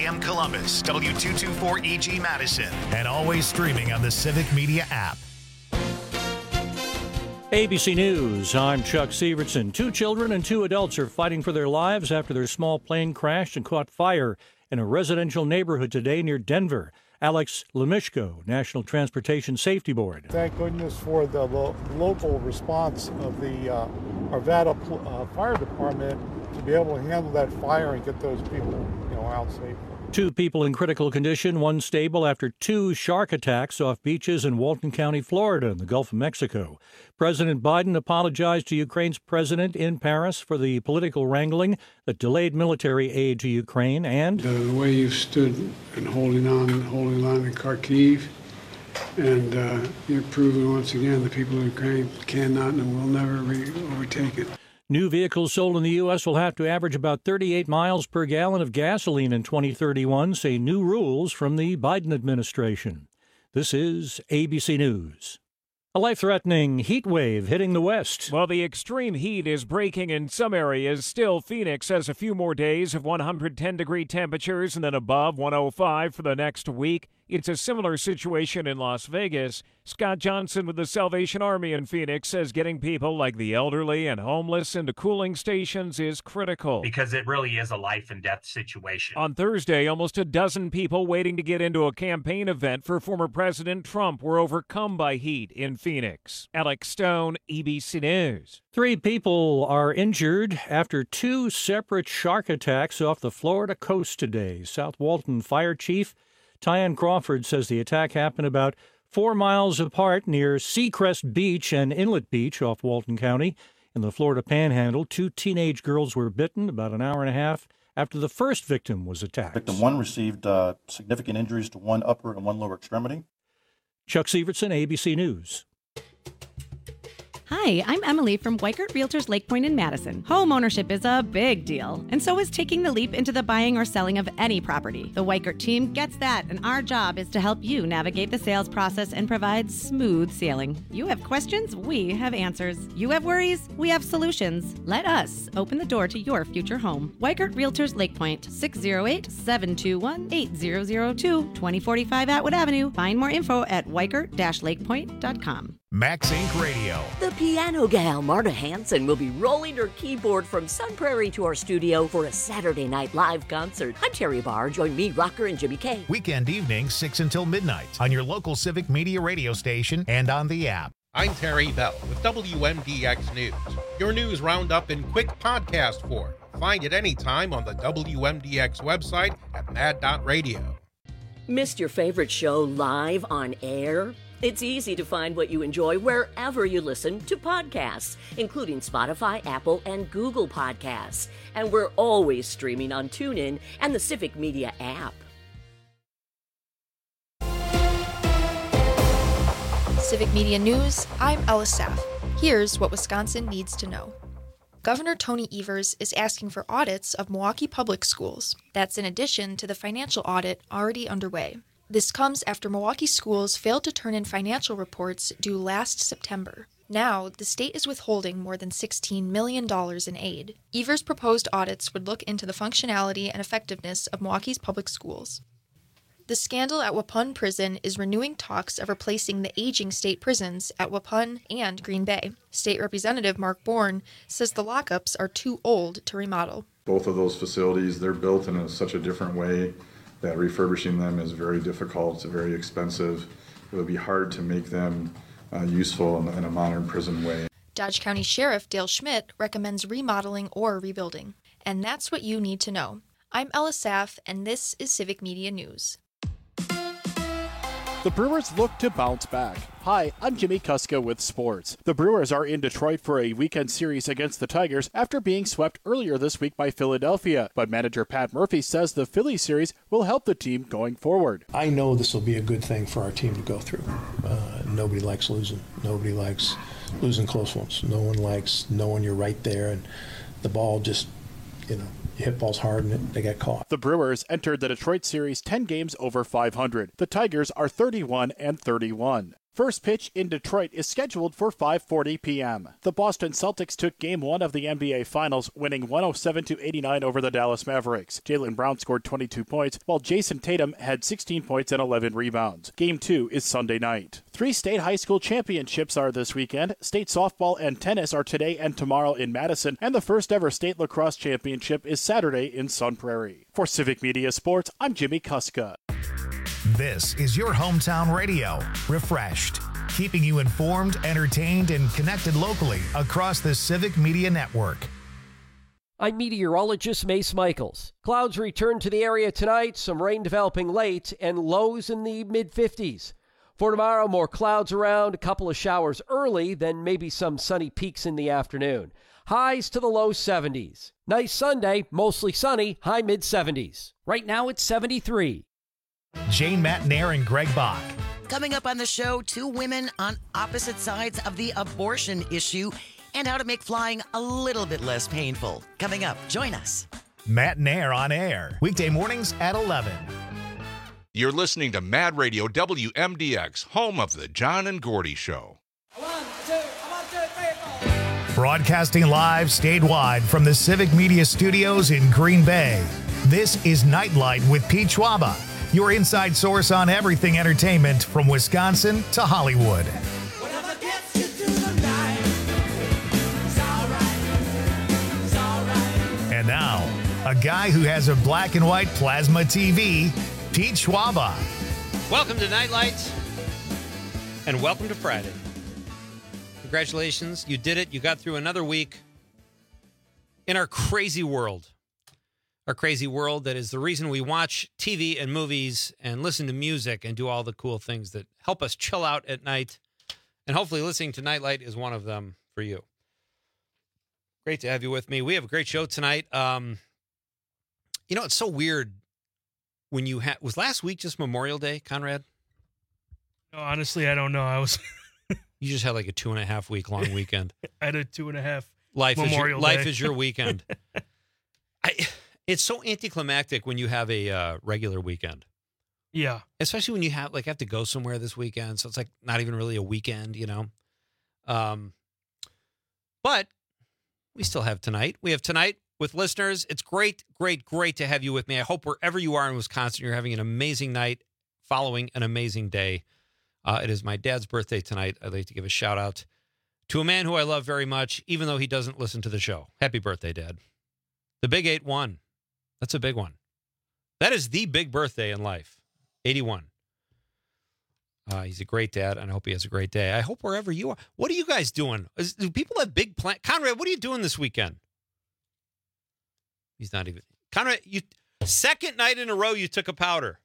AM Columbus, W224EG Madison, and always streaming on the Civic Media app. ABC News, I'm Chuck Severson. 2 children and 2 adults are fighting for their lives after their small plane crashed and caught fire in a residential neighborhood today near Denver. Alex Lemishko, National Transportation Safety Board. Thank goodness for the local response of the Arvada Fire Department to be able to handle that fire and get those people, out safely. 2 people in critical condition, 1 stable after 2 shark attacks off beaches in Walton County, Florida, in the Gulf of Mexico. President Biden apologized to Ukraine's president in Paris for the political wrangling that delayed military aid to Ukraine, and the way you stood and holding on in Kharkiv, and you've proven once again the people of Ukraine cannot and will never overtake it. New vehicles sold in the U.S. will have to average about 38 miles per gallon of gasoline in 2031, say new rules from the Biden administration. This is ABC News. A life-threatening heat wave hitting the West. While the extreme heat is breaking in some areas, still Phoenix has a few more days of 110-degree temperatures and then above 105 for the next week. It's a similar situation in Las Vegas. Scott Johnson with the Salvation Army in Phoenix says getting people like the elderly and homeless into cooling stations is critical. Because it really is a life and death situation. On Thursday, almost a dozen people waiting to get into a campaign event for former President Trump were overcome by heat in Phoenix. Alex Stone, ABC News. 3 people are injured after 2 separate shark attacks off the Florida coast today. South Walton Fire Chief Tyann Crawford says the attack happened about 4 miles apart near Seacrest Beach and Inlet Beach off Walton County. In the Florida Panhandle, 2 teenage girls were bitten about an hour and a half after the first victim was attacked. Victim 1 received significant injuries to 1 upper and 1 lower extremity. Chuck Severson, ABC News. Hi, I'm Emily from Weikert Realtors Lake Point in Madison. Home ownership is a big deal, and so is taking the leap into the buying or selling of any property. The Weikert team gets that, and our job is to help you navigate the sales process and provide smooth sailing. You have questions, we have answers. You have worries, we have solutions. Let us open the door to your future home. Weikert Realtors Lake Point, 608-721-8002, 2045 Atwood Avenue. Find more info at weikert-lakepoint.com. Max Inc. Radio. The piano gal, Marta Hanson, will be rolling her keyboard from Sun Prairie to our studio for a Saturday Night Live concert. I'm Terry Barr. Join me, Rocker, and Jimmy K. Weekend evenings, 6 until midnight, on your local Civic Media radio station and on the app. I'm Terry Bell with WMDX News, your news roundup in quick podcast form. Find it anytime on the WMDX website at mad.radio. Missed your favorite show live on air? It's easy to find what you enjoy wherever you listen to podcasts, including Spotify, Apple, and Google Podcasts. And we're always streaming on TuneIn and the Civic Media app. Civic Media News, I'm Ella Saff. Here's what Wisconsin needs to know. Governor Tony Evers is asking for audits of Milwaukee public schools. That's in addition to the financial audit already underway. This comes after Milwaukee schools failed to turn in financial reports due last September. Now, the state is withholding more than $16 million in aid. Evers' proposed audits would look into the functionality and effectiveness of Milwaukee's public schools. The scandal at Waupun Prison is renewing talks of replacing the aging state prisons at Waupun and Green Bay. State Representative Mark Bourne says the lockups are too old to remodel. Both of those facilities, they're built in such a different way that refurbishing them is very difficult, it's very expensive. It would be hard to make them useful in a modern prison way. Dodge County Sheriff Dale Schmidt recommends remodeling or rebuilding. And that's what you need to know. I'm Ella Saff, and this is Civic Media News. The Brewers look to bounce back. Hi, I'm Jimmy Kuska with sports. The Brewers are in Detroit for a weekend series against the Tigers after being swept earlier this week by Philadelphia. But manager Pat Murphy says the Phillies series will help the team going forward. I know this will be a good thing for our team to go through. Nobody likes losing. Nobody likes losing close ones. No one likes knowing you're right there and the ball just, you hit balls hard and they get caught. The Brewers entered the Detroit series 10 games over 500. The Tigers are 31-31. First pitch in Detroit is scheduled for 5:40 p.m. The Boston Celtics took Game 1 of the NBA Finals, winning 107-89 over the Dallas Mavericks. Jaylen Brown scored 22 points, while Jason Tatum had 16 points and 11 rebounds. Game 2 is Sunday night. 3 state high school championships are this weekend. State softball and tennis are today and tomorrow in Madison, and the first ever state lacrosse championship is Saturday in Sun Prairie. For Civic Media Sports, I'm Jimmy Kuska. This is your hometown radio, refreshed, keeping you informed, entertained, and connected locally across the Civic Media Network. I'm meteorologist Mace Michaels. Clouds return to the area tonight, some rain developing late, and lows in the mid-50s. For tomorrow, more clouds around, a couple of showers early, then maybe some sunny peaks in the afternoon. Highs to the low 70s. Nice Sunday, mostly sunny, high mid-70s. Right now it's 73. Jane Matnair and Greg Bach. Coming up on the show, 2 women on opposite sides of the abortion issue and how to make flying a little bit less painful. Coming up, join us. Matnair on air, weekday mornings at 11. You're listening to Mad Radio WMDX, home of the John and Gordy Show. Broadcasting live statewide from the Civic Media Studios in Green Bay. This is Nightlight with Pete Schwaba, your inside source on everything entertainment from Wisconsin to Hollywood. And now, a guy who has a black and white plasma TV, Pete Schwaba. Welcome to Nightlight, and welcome to Friday. Congratulations, you did it. You got through another week in our crazy world. Our crazy world that is the reason we watch TV and movies and listen to music and do all the cool things that help us chill out at night. And hopefully listening to Nightlight is one of them for you. Great to have you with me. We have a great show tonight. It's so weird when you was last week just Memorial Day, Conrad? No, honestly, I don't know. You just had like a 2.5 week long weekend. I had a 2.5 life Memorial Day. Life is your weekend. It's so anticlimactic when you have a regular weekend. Yeah. Especially when you have to go somewhere this weekend. So it's like not even really a weekend, But we still have tonight. We have tonight with listeners. It's great, great, great to have you with me. I hope wherever you are in Wisconsin, you're having an amazing night following an amazing day. It is my dad's birthday tonight. I'd like to give a shout out to a man who I love very much, even though he doesn't listen to the show. Happy birthday, Dad. The big 81. That's a big one. That is the big birthday in life. 81. He's a great dad, and I hope he has a great day. I hope wherever you are. What are you guys doing? Do people have big plans? Conrad, what are you doing this weekend? He's not even. Conrad, second night in a row you took a powder.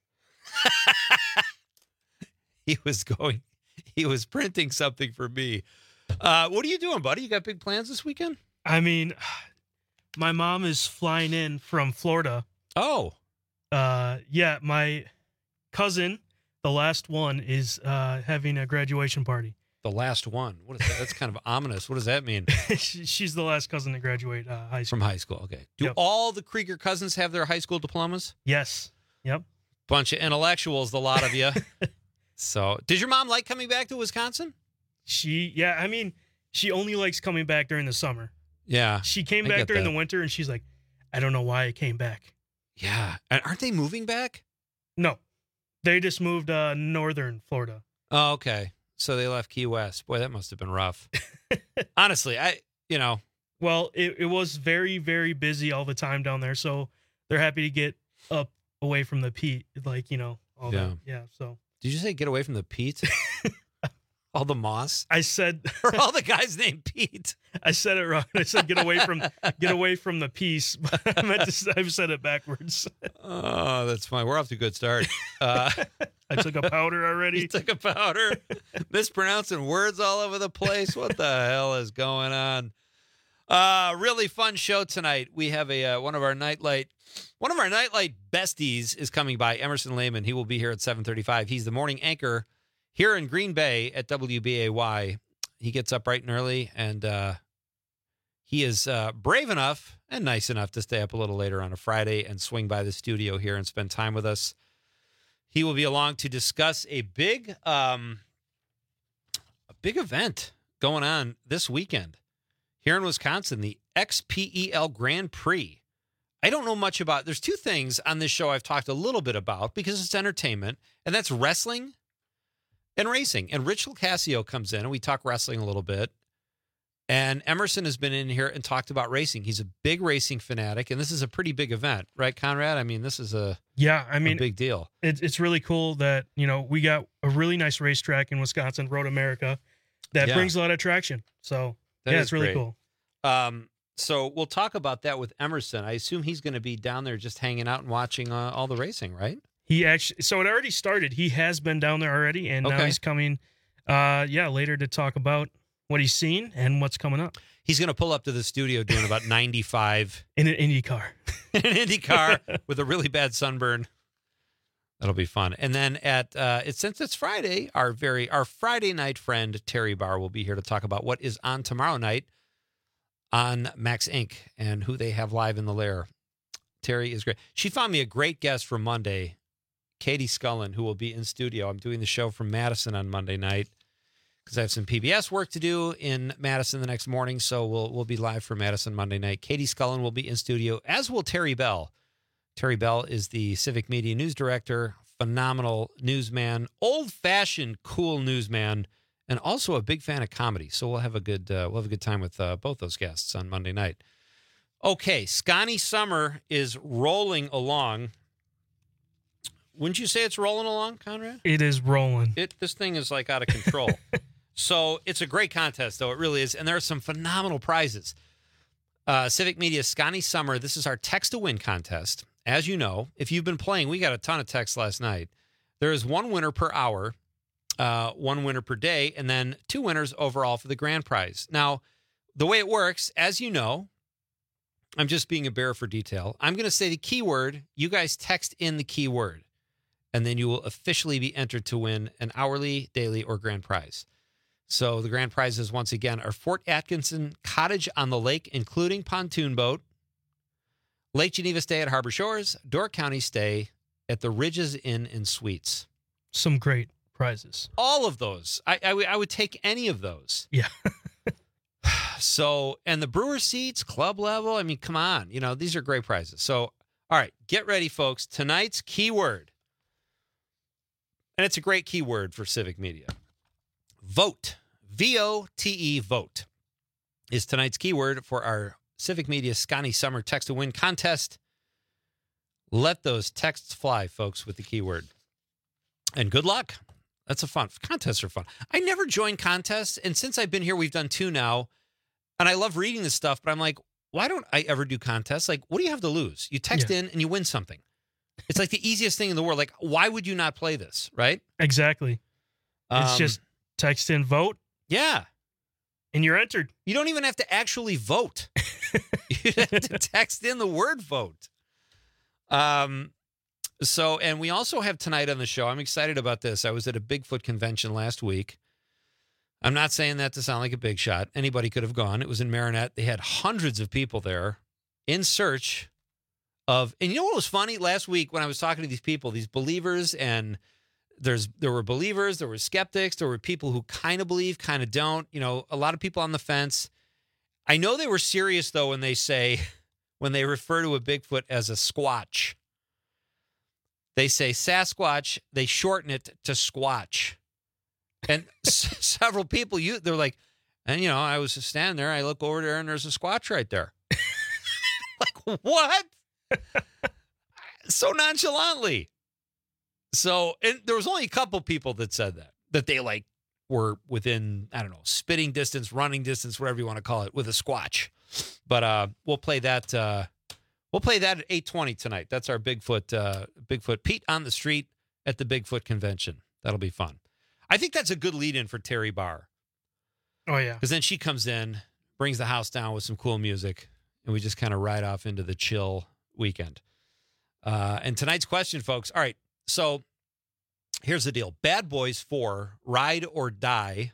He was printing something for me. What are you doing, buddy? You got big plans this weekend? I mean, my mom is flying in from Florida. Oh. Yeah, my cousin, the last one, is having a graduation party. The last one? What is that? That's kind of ominous. What does that mean? She's the last cousin to graduate high school. From high school, okay. Do all the Krieger cousins have their high school diplomas? Yes. Yep. Bunch of intellectuals, the lot of you. So, did your mom like coming back to Wisconsin? She only likes coming back during the summer. Yeah. She came back during the winter, and she's like, I don't know why I came back. Yeah. And aren't they moving back? No. They just moved northern Florida. Oh, okay. So they left Key West. Boy, that must have been rough. Honestly, Well, it was very, very busy all the time down there, so they're happy to get up away from the peat, all that. Yeah, so. Did you say get away from the peat? All the moss? I said, or all the guys named Pete. I said it wrong. I said get away from the piece. I've said it backwards. Oh, that's fine. We're off to a good start. I took a powder already. You took a powder. Mispronouncing words all over the place. What the hell is going on? Really fun show tonight. We have one of our nightlight besties is coming by, Emerson Lehman. He will be here at 7:35. He's the morning anchor here in Green Bay at WBAY. He gets up bright and early, and he is brave enough and nice enough to stay up a little later on a Friday and swing by the studio here and spend time with us. He will be along to discuss a big big event going on this weekend here in Wisconsin, the XPEL Grand Prix. I don't know much about. There's two things on this show I've talked a little bit about because it's entertainment, and that's wrestling and racing. And Rich LoCascio comes in, and we talk wrestling a little bit. And Emerson has been in here and talked about racing. He's a big racing fanatic, and this is a pretty big event, right, Conrad? I mean, this is a big deal. It's really cool that, we got a really nice racetrack in Wisconsin, Road America, that brings a lot of traction. So, it's really cool. So we'll talk about that with Emerson. I assume he's going to be down there just hanging out and watching all the racing, right? So it already started. He has been down there already, and now he's coming, later to talk about what he's seen and what's coming up. He's going to pull up to the studio doing about 95 in an Indy car, with a really bad sunburn. That'll be fun. And then since it's Friday, our Friday night friend Terry Barr will be here to talk about what is on tomorrow night on Max Inc. and who they have live in the lair. Terry is great. She found me a great guest for Monday, Katie Scullin, who will be in studio. I'm doing the show from Madison on Monday night because I have some PBS work to do in Madison the next morning, so we'll be live for Madison Monday night. Katie Scullin will be in studio, as will Terry Bell. Terry Bell is the Civic Media News Director, phenomenal newsman, old-fashioned cool newsman, and also a big fan of comedy. So we'll have a good time with both those guests on Monday night. Okay, Scotty Summer is rolling along. Wouldn't you say it's rolling along, Conrad? It is rolling. This thing is like out of control. So it's a great contest, though. It really is. And there are some phenomenal prizes. Civic Media Scotty Summer, this is our text to win contest. As you know, if you've been playing, we got a ton of texts last night. There is one winner per hour, one winner per day, and then two winners overall for the grand prize. Now, the way it works, as you know, I'm just being a bearer for detail. I'm going to say the keyword. You guys text in the keyword, and then you will officially be entered to win an hourly, daily, or grand prize. So the grand prizes, once again, are Fort Atkinson Cottage on the Lake, including pontoon boat, Lake Geneva stay at Harbor Shores, Door County stay at the Ridges Inn and Suites. Some great prizes. All of those. I would take any of those. Yeah. So, and the brewer seats, club level, I mean, come on. These are great prizes. So, all right, get ready, folks. Tonight's keyword, and it's a great keyword for Civic Media. Vote. VOTE, vote, is tonight's keyword for our Civic Media Scotty Summer Text to Win contest. Let those texts fly, folks, with the keyword. And good luck. That's contests are fun. I never join contests, and since I've been here, we've done two now, and I love reading this stuff, but I'm like, why don't I ever do contests? Like, what do you have to lose? You text in and you win something. It's like the easiest thing in the world. Like, why would you not play this, right? Exactly. It's just text in, vote. Yeah. And you're entered. You don't even have to actually vote. You have to text in the word vote. So, and we also have tonight on the show, I'm excited about this. I was at a Bigfoot convention last week. I'm not saying that to sound like a big shot. Anybody could have gone. It was in Marinette. They had hundreds of people there in search of, and you know what was funny? Last week when I was talking to these people, these believers, and there were believers, there were skeptics, there were people who kind of believe, kind of don't, a lot of people on the fence. I know they were serious, though, when they refer to a Bigfoot as a squatch. They say Sasquatch, they shorten it to Squatch. And several people, they're like, and, I was just standing there, I look over there, and there's a Squatch right there. Like, what? So nonchalantly. So, and there was only a couple people that said that they were within, I don't know, spitting distance, running distance, whatever you want to call it, with a Squatch. But we'll play that. We'll play that at 8:20 tonight. That's our Bigfoot Pete on the street at the Bigfoot convention. That'll be fun. I think that's a good lead-in for Terry Barr. Oh, yeah. Because then she comes in, brings the house down with some cool music, and we just kind of ride off into the chill weekend. And tonight's question, folks. All right, so here's the deal. Bad Boys 4, Ride or Die,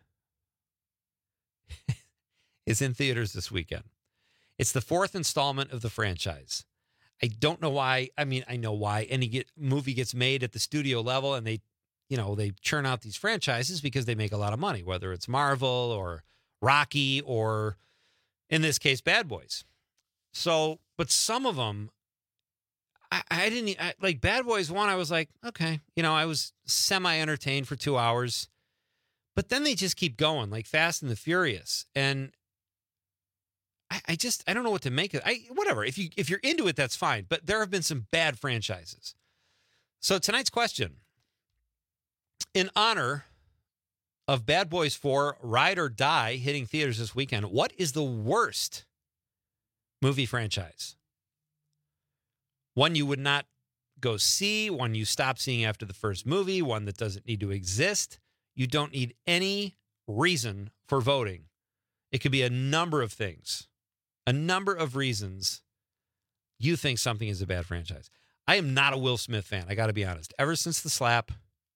is in theaters this weekend. It's the fourth installment of the franchise. I don't know why. I mean, I know why. Any movie gets made at the studio level and they they churn out these franchises because they make a lot of money, whether it's Marvel or Rocky or, in this case, Bad Boys. So, but some of them, I didn't, like Bad Boys 1, I was like, okay, I was semi-entertained for 2 hours. But then they just keep going, like Fast and the Furious. And I don't know what to make of it. Whatever. If you're into it, that's fine. But there have been some bad franchises. So tonight's question, in honor of Bad Boys 4, Ride or Die, hitting theaters this weekend, what is the worst movie franchise? One you would not go see, one you stop seeing after the first movie, one that doesn't need to exist. You don't need any reason for voting. It could be a number of things, a number of reasons you think something is a bad franchise. I am not a Will Smith fan, I got to be honest. Ever since The Slap.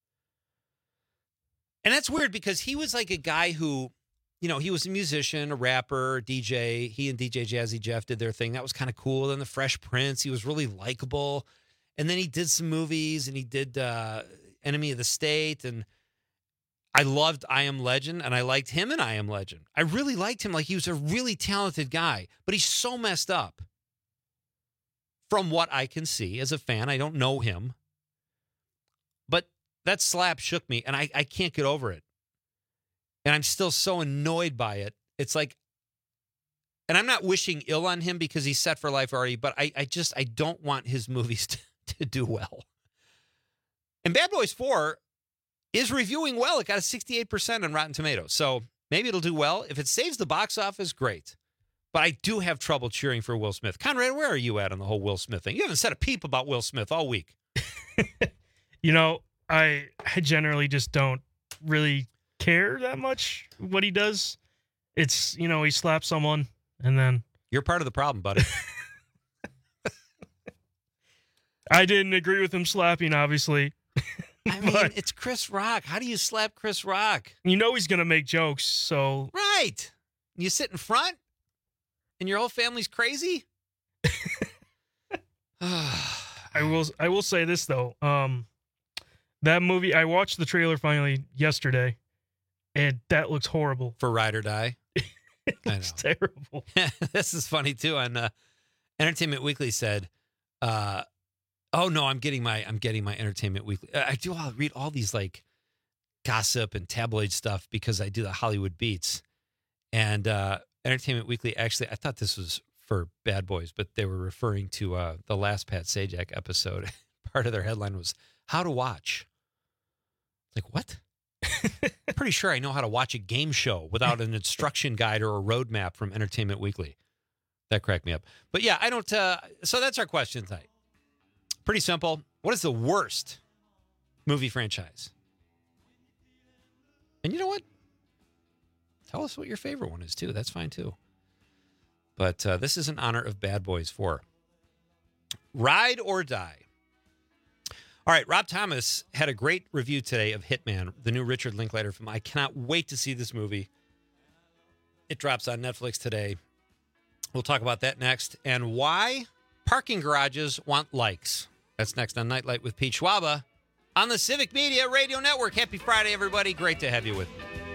And that's weird because he was like a guy who, he was a musician, a rapper, DJ. He and DJ Jazzy Jeff did their thing. That was kind of cool. Then The Fresh Prince, he was really likable. And then he did some movies, and he did Enemy of the State. And I loved I Am Legend, and I liked him in I Am Legend. I really liked him. Like, he was a really talented guy, but he's so messed up. From what I can see as a fan, I don't know him. But that Slap shook me, and I can't get over it. And I'm still so annoyed by it. It's like, and I'm not wishing ill on him because he's set for life already, but I don't want his movies to do well. And Bad Boys 4 is reviewing well. It got a 68% on Rotten Tomatoes. So maybe it'll do well. If it saves the box office, great. But I do have trouble cheering for Will Smith. Conrad, where are you at on the whole Will Smith thing? You haven't said a peep about Will Smith all week. I generally just don't really care that much what he does. It's, he slaps someone and then... You're part of the problem, buddy. I didn't agree with him slapping, obviously. I mean, it's Chris Rock. How do you slap Chris Rock? He's going to make jokes, so... Right. You sit in front and your whole family's crazy? I will say this, though. That movie, I watched the trailer finally yesterday, and that looks horrible. For Ride or Die? It's terrible. This is funny, too. On Entertainment Weekly said, oh, no, I'm getting my Entertainment Weekly. I'll read all these, like, gossip and tabloid stuff because I do the Hollywood Beats. And Entertainment Weekly, actually, I thought this was for Bad Boys, but they were referring to the last Pat Sajak episode. Part of their headline was, How to Watch. Like, what? I'm pretty sure I know how to watch a game show without an instruction guide or a roadmap from Entertainment Weekly. That cracked me up. But yeah, I don't... so that's our question tonight. Pretty simple. What is the worst movie franchise? And you know what? Tell us what your favorite one is, too. That's fine, too. But this is in honor of Bad Boys 4. Ride or Die. All right, Rob Thomas had a great review today of Hitman, the new Richard Linklater film. I cannot wait to see this movie. It drops on Netflix today. We'll talk about that next. And why parking garages want likes. That's next on Nightlight with Pete Schwaba on the Civic Media Radio Network. Happy Friday, everybody. Great to have you with me.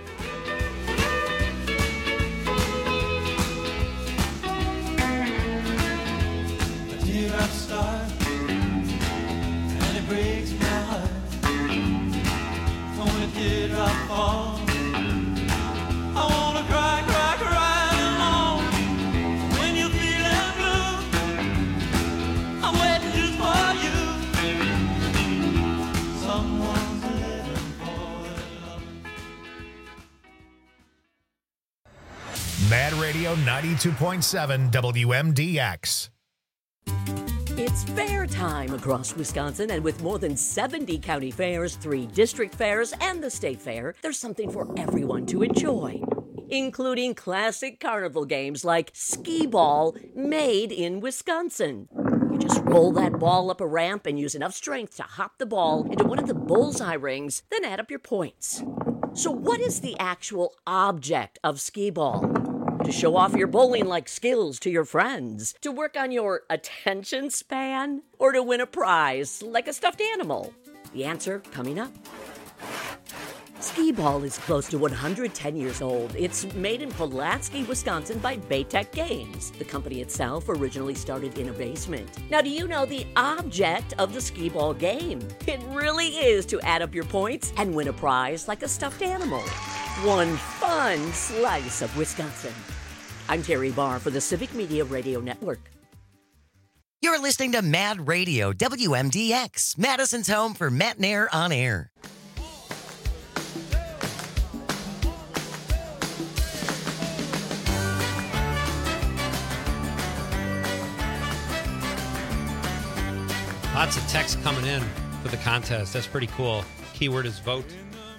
A teardrop star, and it breaks my heart. When a teardrop falls, I wanna cry, cry, cry along. When you're feeling blue, I'm waiting just for you. Someone's living for love. Mad Radio 92.7 WMDX. It's fair time across Wisconsin, and with more than 70 county fairs, 3 district fairs, and the state fair, there's something for everyone to enjoy, including classic carnival games like skee ball, made in Wisconsin. You just roll that ball up a ramp and use enough strength to hop the ball into one of the bullseye rings, then add up your points. So what is the actual object of skee ball? To show off your bowling-like skills to your friends? To work on your attention span? Or to win a prize like a stuffed animal? The answer coming up. Skee-Ball is close to 110 years old. It's made in Pulaski, Wisconsin by Baytech Games. The company itself originally started in a basement. Now, do you know the object of the Skee-Ball game? It really is to add up your points and win a prize like a stuffed animal. One fun slice of Wisconsin. I'm Terry Barr for the Civic Media Radio Network. You're listening to Mad Radio, WMDX, Madison's home for Matt Nair on air. Lots of text coming in for the contest. That's pretty cool. Keyword is vote.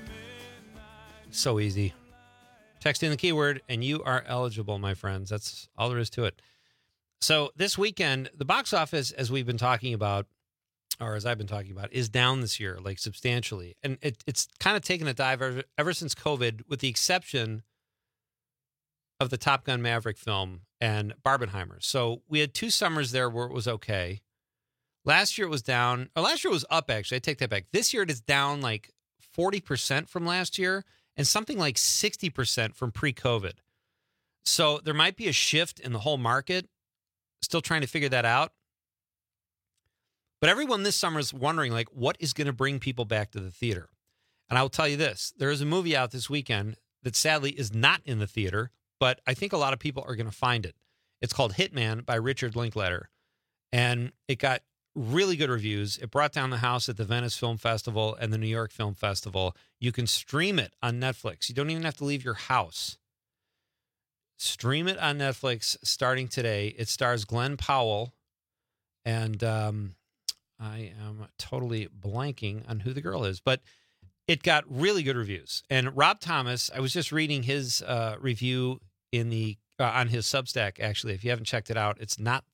So easy. Text in the keyword and you are eligible, my friends. That's all there is to it. So this weekend, the box office, as we've been talking about, or as I've been talking about, is down this year, like substantially. And it's kind of taken a dive ever since COVID, with the exception of the Top Gun Maverick film and Barbenheimer. So we had 2 summers there where it was okay. Last year it was down. Or last year it was up, actually. I take that back. This year it is down like 40% from last year and something like 60% from pre-COVID. So there might be a shift in the whole market. Still trying to figure that out. But everyone this summer is wondering, like, what is going to bring people back to the theater? And I will tell you this. There is a movie out this weekend that sadly is not in the theater, but I think a lot of people are going to find it. It's called Hitman by Richard Linklater. And it got really good reviews. It brought down the house at the Venice Film Festival and the New York Film Festival. You can stream it on Netflix. You don't even have to leave your house. Stream it on Netflix starting today. It stars Glenn Powell, and I am totally blanking on who the girl is, but it got really good reviews. And Rob Thomas, I was just reading his review in the on his Substack, actually. If you haven't checked it out, it's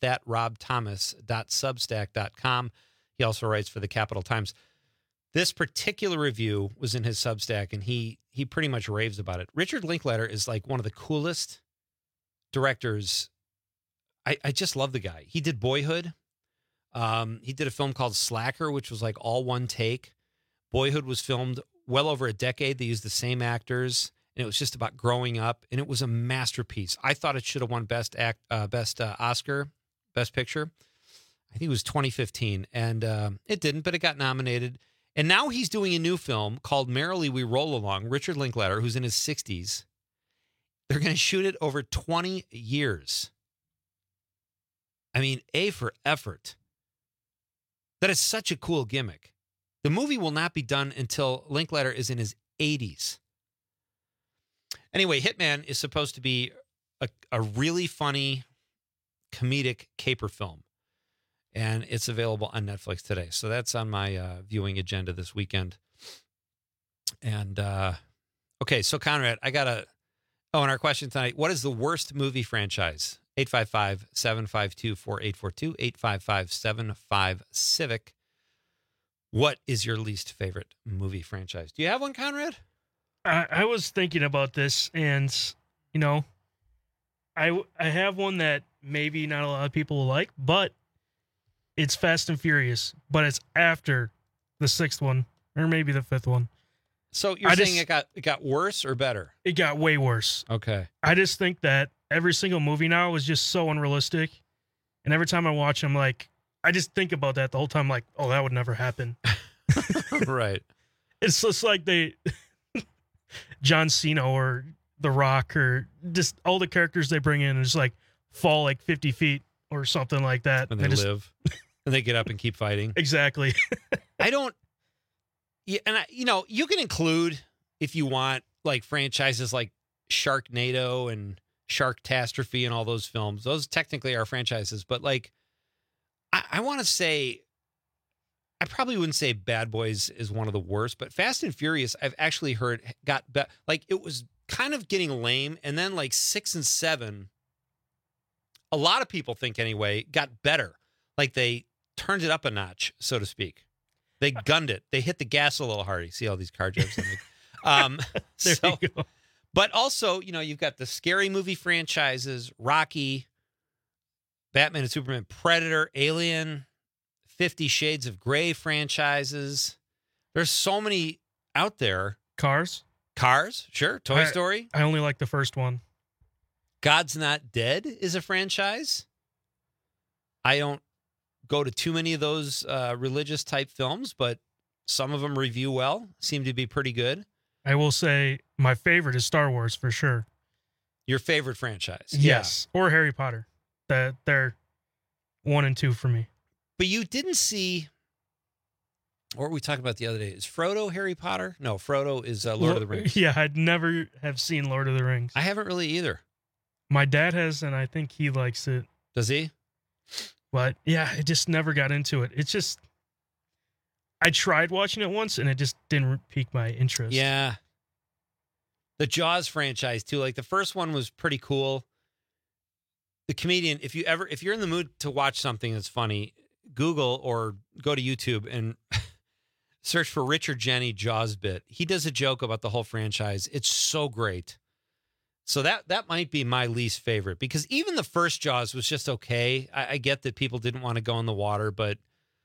notthatrobthomas.substack.com. He also writes for the Capital Times. This particular review was in his Substack, and he pretty much raves about it. Richard Linklater is like one of the coolest directors. I just love the guy. He did Boyhood. He did a film called Slacker, which was like all one take. Boyhood was filmed well over a decade. They used the same actors, and it was just about growing up, and it was a masterpiece. I thought it should have won Best Oscar, Best Picture. I think it was 2015, and it didn't, but it got nominated. And now he's doing a new film called Merrily We Roll Along. Richard Linklater, who's in his 60s. They're going to shoot it over 20 years. I mean, A for effort. That is such a cool gimmick. The movie will not be done until Linklater is in his 80s. Anyway, Hitman is supposed to be a really funny, comedic caper film. And it's available on Netflix today. So that's on my viewing agenda this weekend. And, okay, so Conrad, I got to... Oh, and our question tonight, what is the worst movie franchise? 855-752-4842, 855-75-CIVIC. What is your least favorite movie franchise? Do you have one, Conrad? I was thinking about this, and, you know, I have one that maybe not a lot of people will like, but it's Fast and Furious, but it's after the 6th one, or maybe the 5th one. So you're saying it got worse or better? It got way worse. Okay. I just think that every single movie now is just so unrealistic. And every time I watch them, like, I just think about that the whole time, like, oh, that would never happen. Right. It's just like John Cena or The Rock or just all the characters they bring in and just like fall like 50 feet or something like that. And they live. And they get up and keep fighting. Exactly. Yeah, and you can include, if you want, like franchises like Sharknado and Sharktastrophe and all those films. Those technically are franchises, but like, I want to say, I probably wouldn't say Bad Boys is one of the worst, but Fast and Furious, I've actually heard got like it was kind of getting lame, and then like 6 and 7, a lot of people think anyway, got better. Like they turned it up a notch, so to speak. They gunned it. They hit the gas a little hard. You see all these car jokes. There you go. But also, you've got the scary movie franchises, Rocky, Batman and Superman, Predator, Alien, 50 Shades of Grey franchises. There's so many out there. Cars? Cars, sure. Toy Story. I only like the first one. God's Not Dead is a franchise. I don't go to too many of those religious type films, but some of them review well, seem to be pretty good. I will say my favorite is Star Wars for sure. Your favorite franchise? Yes. Yeah. Or Harry Potter. They're 1 and 2 for me. But you didn't see, what were we talking about the other day? Is Frodo Harry Potter? No, Frodo is Lord of the Rings. Yeah, I'd never have seen Lord of the Rings. I haven't really either. My dad has, and I think he likes it. Does he? But yeah, I just never got into it. It's just, I tried watching it once and it just didn't pique my interest. Yeah. The Jaws franchise too. Like the first one was pretty cool. The comedian, if you're in the mood to watch something that's funny, Google or go to YouTube and search for Richard Jeni Jaws bit. He does a joke about the whole franchise. It's so great. So that might be my least favorite because even the first Jaws was just okay. I get that people didn't want to go in the water, but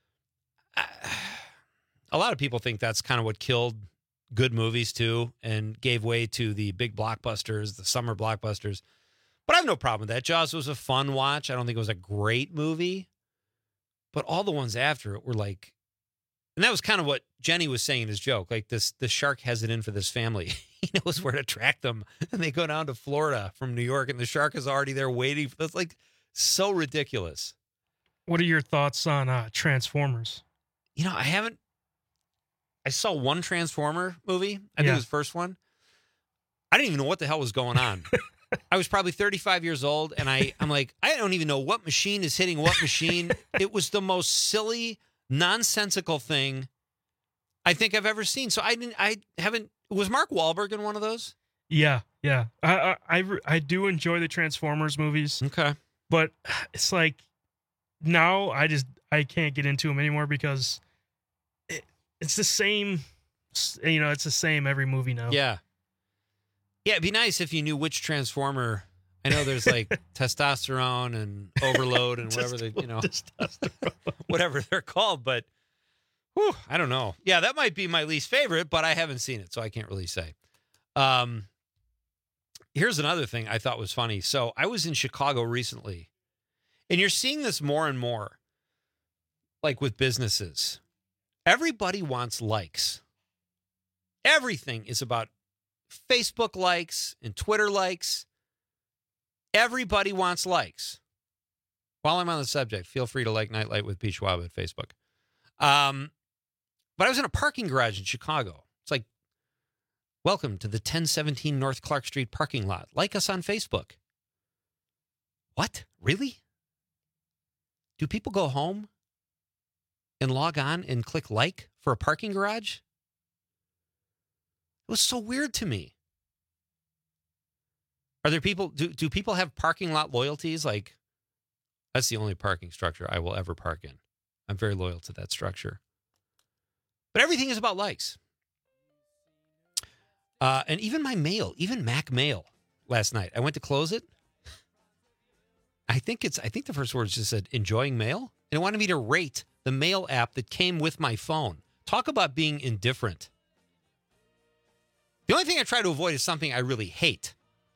a lot of people think that's kind of what killed good movies too and gave way to the big blockbusters, the summer blockbusters. But I have no problem with that. Jaws was a fun watch. I don't think it was a great movie, but all the ones after it were like, and that was kind of what Jenny was saying in his joke. Like the shark has it in for this family. He knows where to track them. And they go down to Florida from New York and the shark is already there waiting. That's like so ridiculous. What are your thoughts on Transformers? You know, I saw one Transformer movie. I think it was the first one. I didn't even know what the hell was going on. I was probably 35 years old and I'm like, I don't even know what machine is hitting what machine. It was the most silly, nonsensical thing I think I've ever seen. So was Mark Wahlberg in one of those? Yeah. I do enjoy the Transformers movies. Okay. But it's like now I can't get into them anymore because it's the same, it's the same every movie now. Yeah. Yeah, it'd be nice if you knew which Transformer. I know there's like testosterone and overload and whatever they're called, but I don't know. Yeah, that might be my least favorite, but I haven't seen it, so I can't really say. Here's another thing I thought was funny. So I was in Chicago recently, and you're seeing this more and more, like with businesses. Everybody wants likes. Everything is about Facebook likes and Twitter likes. Everybody wants likes. While I'm on the subject, feel free to like Nightlight with Pete Schwab at Facebook. But I was in a parking garage in Chicago. It's like, welcome to the 1017 North Clark Street parking lot. Like us on Facebook. What? Really? Do people go home and log on and click like for a parking garage? It was so weird to me. Are there people, do people have parking lot loyalties? Like, that's the only parking structure I will ever park in. I'm very loyal to that structure. But everything is about likes. And even my mail, even Mac Mail last night, I went to close it. I think the first words just said, enjoying mail. And it wanted me to rate the mail app that came with my phone. Talk about being indifferent. The only thing I try to avoid is something I really hate.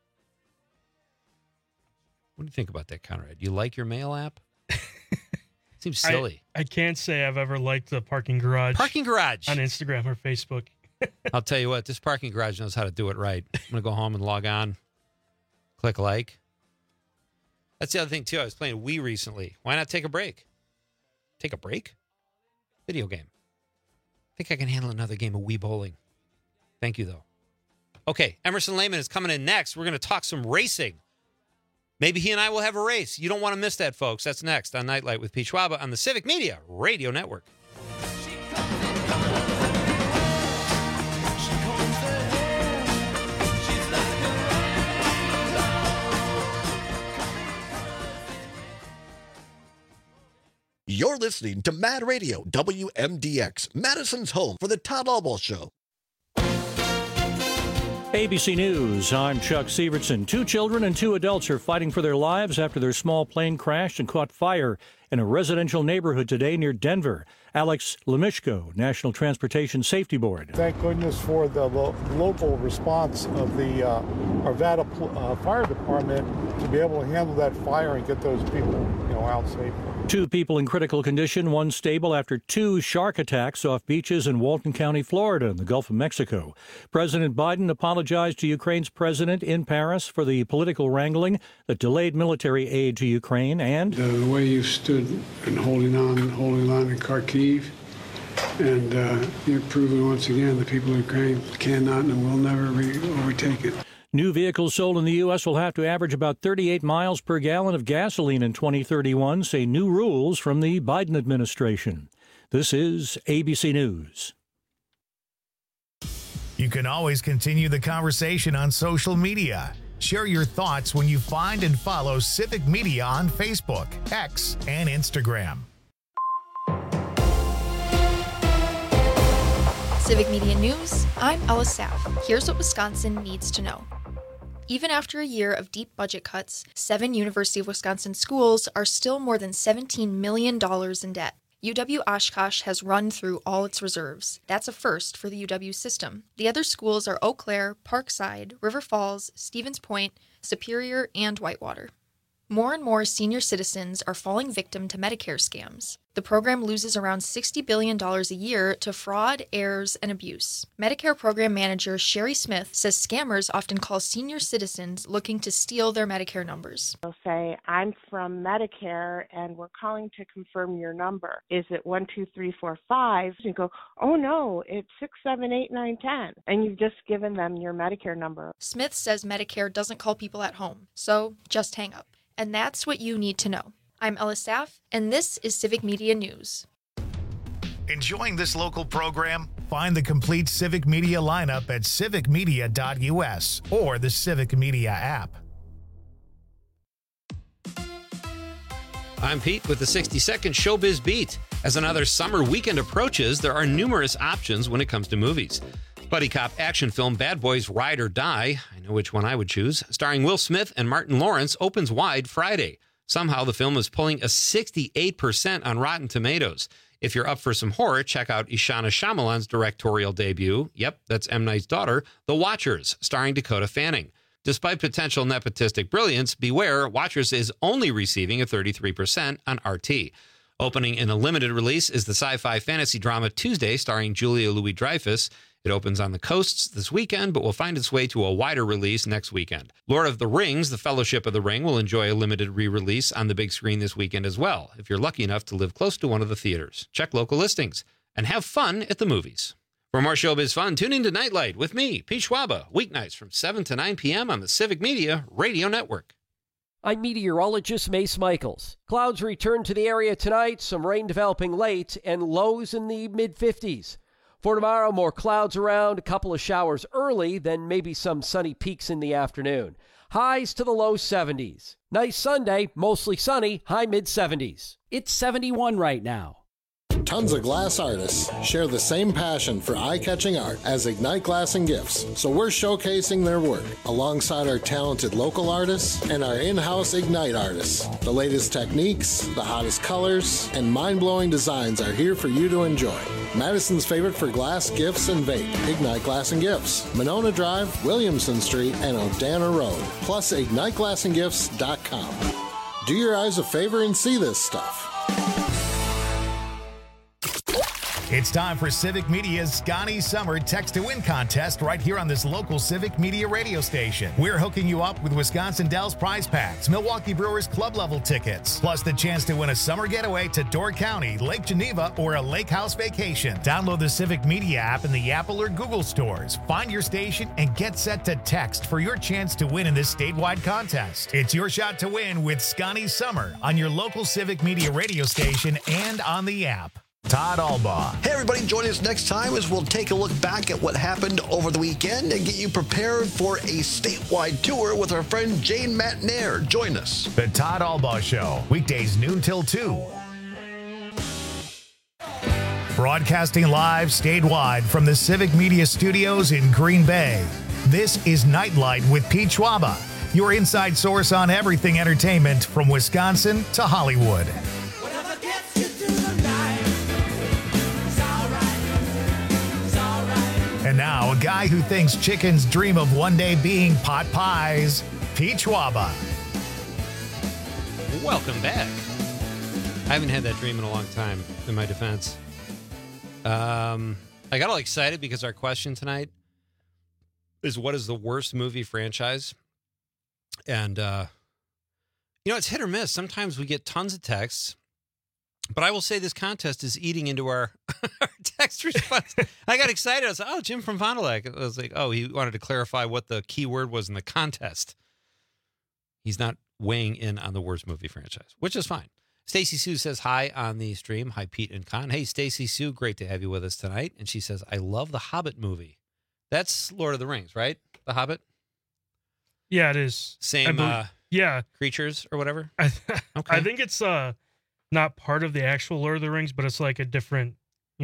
What do you think about that, Conrad? Do you like your mail app? Seems silly. I can't say I've ever liked the parking garage. Parking garage. On Instagram or Facebook. I'll tell you what, this parking garage knows how to do it right. I'm going to go home and log on. Click like. That's the other thing, too. I was playing Wii recently. Why not take a break? Take a break? Video game. I think I can handle another game of Wii bowling. Thank you, though. Okay, Emerson Lehman is coming in next. We're going to talk some racing. Maybe he and I will have a race. You don't want to miss that, folks. That's next on Nightlight with Pete Schwab on the Civic Media Radio Network. You're listening to Mad Radio, WMDX, Madison's home for the Todd Albaugh Show. ABC News, I'm Chuck Severson. 2 children and 2 adults are fighting for their lives after their small plane crashed and caught fire in a residential neighborhood today near Denver. Alex Lemishko, National Transportation Safety Board. Thank goodness for the local response of the Arvada Fire Department to be able to handle that fire and get those people, out safely. 2 people in critical condition, 1 stable after 2 shark attacks off beaches in Walton County, Florida, in the Gulf of Mexico. President Biden apologized to Ukraine's president in Paris for the political wrangling that delayed military aid to Ukraine, and the way you stood and holding line in Kharkiv, and you've proven once again the people of Ukraine cannot and will never overtake it. New vehicles sold in the U.S. will have to average about 38 miles per gallon of gasoline in 2031, say new rules from the Biden administration. This is ABC News. You can always continue the conversation on social media. Share your thoughts when you find and follow Civic Media on Facebook, X, and Instagram. Civic Media News, I'm Ella Saff. Here's what Wisconsin needs to know. Even after a year of deep budget cuts, 7 University of Wisconsin schools are still more than $17 million in debt. UW-Oshkosh has run through all its reserves. That's a first for the UW system. The other schools are Eau Claire, Parkside, River Falls, Stevens Point, Superior, and Whitewater. More and more senior citizens are falling victim to Medicare scams. The program loses around $60 billion a year to fraud, errors, and abuse. Medicare program manager Sherry Smith says scammers often call senior citizens looking to steal their Medicare numbers. They'll say, I'm from Medicare and we're calling to confirm your number. Is it 12345? You go, oh no, it's 678 and you've just given them your Medicare number. Smith says Medicare doesn't call people at home, so just hang up. And that's what you need to know. I'm Ella Saff, and this is Civic Media News. Enjoying this local program? Find the complete Civic Media lineup at civicmedia.us or the Civic Media app. I'm Pete with the 60-second Showbiz Beat. As another summer weekend approaches, there are numerous options when it comes to movies. Buddy cop action film Bad Boys Ride or Die, I know which one I would choose, starring Will Smith and Martin Lawrence, opens wide Friday. Somehow the film is pulling a 68% on Rotten Tomatoes. If you're up for some horror, check out Ishana Shyamalan's directorial debut. Yep, that's M. Night's daughter, The Watchers, starring Dakota Fanning. Despite potential nepotistic brilliance, beware, Watchers is only receiving a 33% on RT. Opening in a limited release is the sci-fi fantasy drama Tuesday, starring Julia Louis-Dreyfus. It opens on the coasts this weekend, but will find its way to a wider release next weekend. Lord of the Rings, The Fellowship of the Ring, will enjoy a limited re-release on the big screen this weekend as well, if you're lucky enough to live close to one of the theaters. Check local listings and have fun at the movies. For more showbiz fun, tune in to Nightlight with me, Pete Schwaba, weeknights from 7 to 9 p.m. on the Civic Media Radio Network. I'm meteorologist Mace Michaels. Clouds return to the area tonight, some rain developing late, and lows in the mid-50s. For tomorrow, more clouds around, a couple of showers early, then maybe some sunny peaks in the afternoon. Highs to the low 70s. Nice Sunday, mostly sunny, high mid-70s. It's 71 right now. Tons of glass artists share the same passion for eye-catching art as Ignite Glass and Gifts, so we're showcasing their work alongside our talented local artists and our in-house Ignite artists. The latest techniques, the hottest colors, and mind-blowing designs are here for you to enjoy. Madison's favorite for glass, gifts, and vape, Ignite Glass and Gifts, Monona Drive, Williamson Street, and Odana Road, plus IgniteGlassandGifts.com. Do your eyes a favor and see this stuff. It's time for Civic Media's Scotty Summer Text to Win contest right here on this local Civic Media radio station. We're hooking you up with Wisconsin Dells prize packs, Milwaukee Brewers club level tickets, plus the chance to win a summer getaway to Door County, Lake Geneva, or a lake house vacation. Download the Civic Media app in the Apple or Google stores. Find your station and get set to text for your chance to win in this statewide contest. It's your shot to win with Scotty Summer on your local Civic Media radio station and on the app. Todd Albaugh. Hey, everybody, join us next time as we'll take a look back at what happened over the weekend and get you prepared for a statewide tour with our friend Jane Matnair. Join us. The Todd Albaugh Show, weekdays noon till 2. Broadcasting live statewide from the Civic Media Studios in Green Bay. This is Nightlight with Pete Schwaba, your inside source on everything entertainment from Wisconsin to Hollywood. And now, a guy who thinks chickens dream of one day being pot pies, Pete Schwaba. Welcome back. I haven't had that dream in a long time, in my defense. I got all excited because our question tonight is, what is the worst movie franchise? And, it's hit or miss. Sometimes we get tons of texts, but I will say this contest is eating into our text response. I got excited. I was like, oh, Jim from Fond du Lac. I was like, oh, he wanted to clarify what the key word was in the contest. He's not weighing in on the worst movie franchise, which is fine. Stacy Sue says hi on the stream. Hi, Pete and Con. Hey, Stacy Sue, great to have you with us tonight. And she says, I love the Hobbit movie. That's Lord of the Rings, right? The Hobbit? Yeah, it is. Same creatures or whatever? I think it's not part of the actual Lord of the Rings, but it's like a different,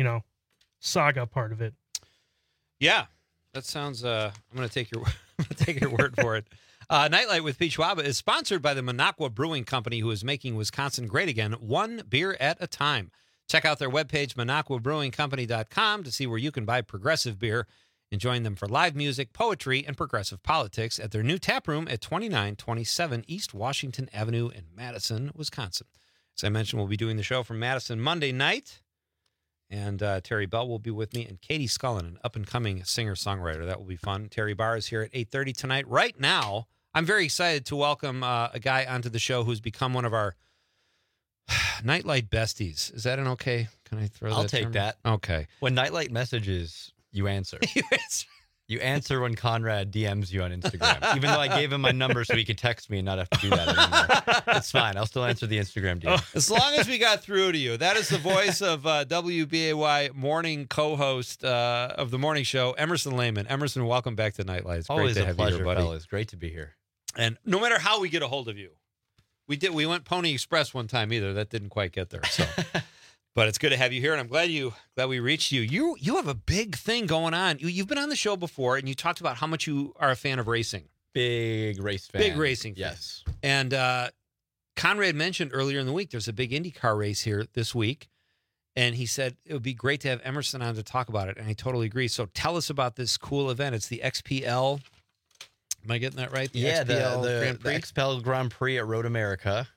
saga part of it. Yeah. That sounds I'm going to take your word for it. Nightlight with Pete Schwaba is sponsored by the Minocqua Brewing Company, who is making Wisconsin great again, one beer at a time. Check out their webpage, MinocquaBrewingCompany.com, to see where you can buy progressive beer and join them for live music, poetry, and progressive politics at their new tap room at 2927 East Washington Avenue in Madison, Wisconsin. As I mentioned, we'll be doing the show from Madison Monday night, and Terry Bell will be with me, and Katie Scullin, an up-and-coming singer-songwriter. That will be fun. Terry Barr is here at 8:30 tonight. Right now, I'm very excited to welcome a guy onto the show who's become one of our Nightlight besties. Is that an okay? Can I throw that? I'll take that. Okay. When Nightlight messages, you answer. You answer when Conrad DMs you on Instagram. Even though I gave him my number so he could text me and not have to do that anymore. It's fine. I'll still answer the Instagram DM. As long as we got through to you. That is the voice of WBAY morning co-host of the morning show, Emerson Lehman. Emerson, welcome back to Nightlight. It's Always great to a have pleasure, you here, buddy. fellas. Great to be here. And no matter how we get a hold of you, we went Pony Express one time either. That didn't quite get there. So, but it's good to have you here, and I'm glad we reached you. You have a big thing going on. You've been on the show before, and you talked about how much you are a fan of racing. Big race fan. Big racing fan. Yes. And Conrad mentioned earlier in the week there's a big IndyCar race here this week, and he said it would be great to have Emerson on to talk about it, and I totally agree. So tell us about this cool event. It's the XPL. Am I getting that right? The XPL Grand Prix at Road America,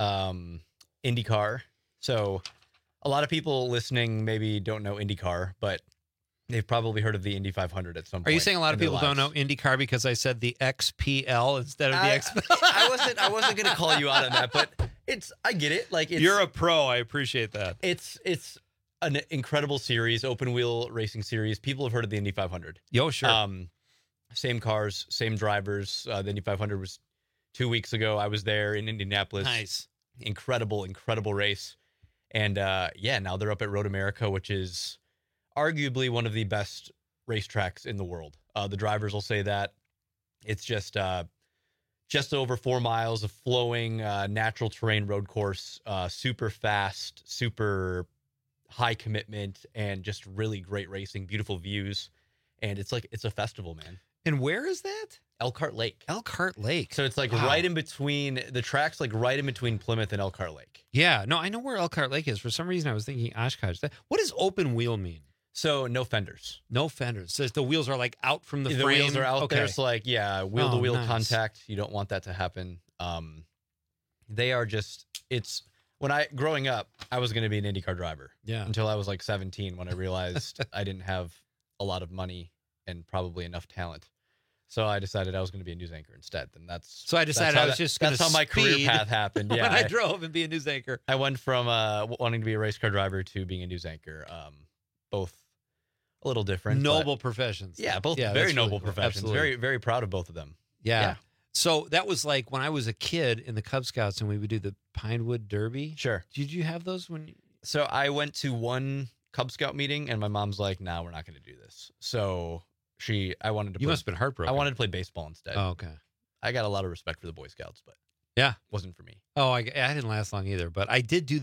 IndyCar. So a lot of people listening maybe don't know IndyCar, but they've probably heard of the Indy 500 at some point. Are you saying a lot of people don't know IndyCar because I said the XPL instead of the XPL? I wasn't going to call you out on that, but I get it. Like you're a pro. I appreciate that. It's an incredible series, open wheel racing series. People have heard of the Indy 500. Yo, sure. Same cars, same drivers. The Indy 500 was 2 weeks ago. I was there in Indianapolis. Nice. Incredible race. And now they're up at Road America, which is arguably one of the best racetracks in the world. The drivers will say that. It's just over 4 miles of flowing natural terrain road course, super fast, super high commitment, and just really great racing, beautiful views. And it's a festival, man. And where is that? Elkhart Lake. Elkhart Lake. So it's like right in between, the track's like right in between Plymouth and Elkhart Lake. Yeah. No, I know where Elkhart Lake is. For some reason, I was thinking Oshkosh. What does open wheel mean? So no fenders. No fenders. So the wheels are like out from the frame? The wheels are out there. So like, wheel-to-wheel nice. contact. You don't want that to happen. They are just, growing up, I was going to be an IndyCar driver. Yeah. Until I was like 17 when I realized I didn't have a lot of money and probably enough talent. So I decided I was going to be a news anchor instead. And that's how my career path happened. Yeah. When I drove and be a news anchor. I went from wanting to be a race car driver to being a news anchor. Both a little different. Noble professions. Yeah, both very noble professions. Absolutely. Very, very proud of both of them. Yeah. So that was like when I was a kid in the Cub Scouts and we would do the Pinewood Derby. Sure. Did you have those So I went to one Cub Scout meeting and my mom's like, "No, we're not going to do this." So I wanted to. You must have been heartbroken. I wanted to play baseball instead. Oh, okay. I got a lot of respect for the Boy Scouts, but yeah, wasn't for me. Oh, I didn't last long either, but I did do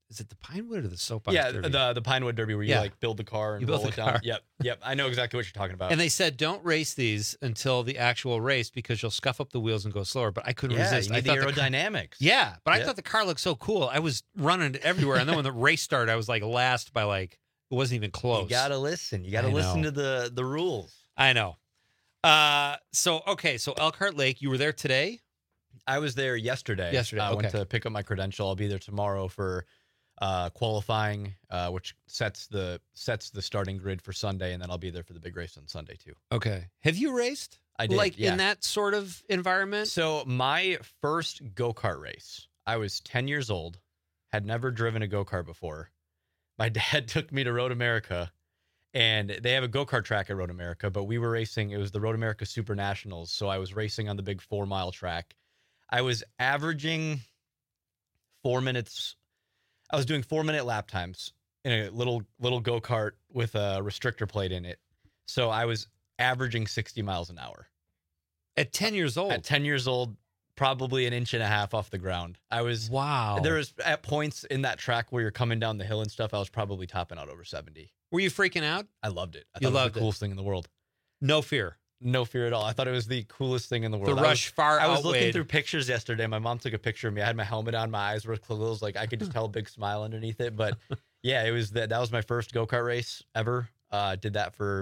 Is it the Pinewood or the Soapbox Yeah, Derby? the Pinewood Derby where you like build the car and roll it down. Yep. I know exactly what you're talking about. And they said don't race these until the actual race because you'll scuff up the wheels and go slower. But I couldn't resist. You need I the thought aerodynamics. I thought the car looked so cool. I was running it everywhere, and then when the race started, I was like last by like it wasn't even close. You gotta listen. You gotta listen to the rules. I know. So Elkhart Lake, you were there today? I was there yesterday. I went to pick up my credential. I'll be there tomorrow for qualifying, which sets the starting grid for Sunday, and then I'll be there for the big race on Sunday too. Okay. Have you raced? I did. Like in that sort of environment? So my first go-kart race, I was 10 years old, had never driven a go-kart before. My dad took me to Road America, and they have a go-kart track at Road America, but we were racing. It was the Road America Super Nationals, so I was racing on the big 4-mile track. I was averaging 4 minutes. I was doing 4-minute lap times in a little go-kart with a restrictor plate in it. So I was averaging 60 miles an hour. At 10 years old? At 10 years old, probably an inch and a half off the ground. Wow. There was at points in that track where you're coming down the hill and stuff, I was probably topping out over 70. Were you freaking out? I loved it. I thought it was the coolest thing in the world. No fear. No fear at all. I thought it was the coolest thing in the world. The rush far I was outweighed. looking through pictures yesterday. My mom took a picture of me. I had my helmet on. My eyes were closed. Like I could just tell a big smile underneath it. But yeah, it was that was my first go-kart race ever. Did that for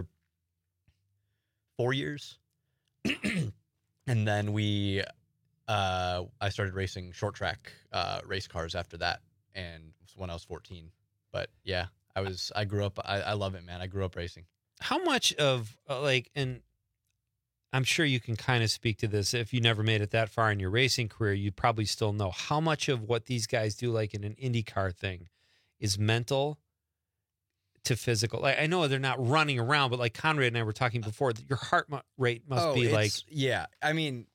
4 years. And then I started racing short track race cars after that. And when I was 14. But yeah, I grew up. I love it, man. I grew up racing. How much of and I'm sure you can kind of speak to this. If you never made it that far in your racing career, you probably still know how much of what these guys do, like in an IndyCar thing, is mental to physical. Like I know they're not running around, but like Conrad and I were talking before, that your heart rate must be like. Yeah, I mean,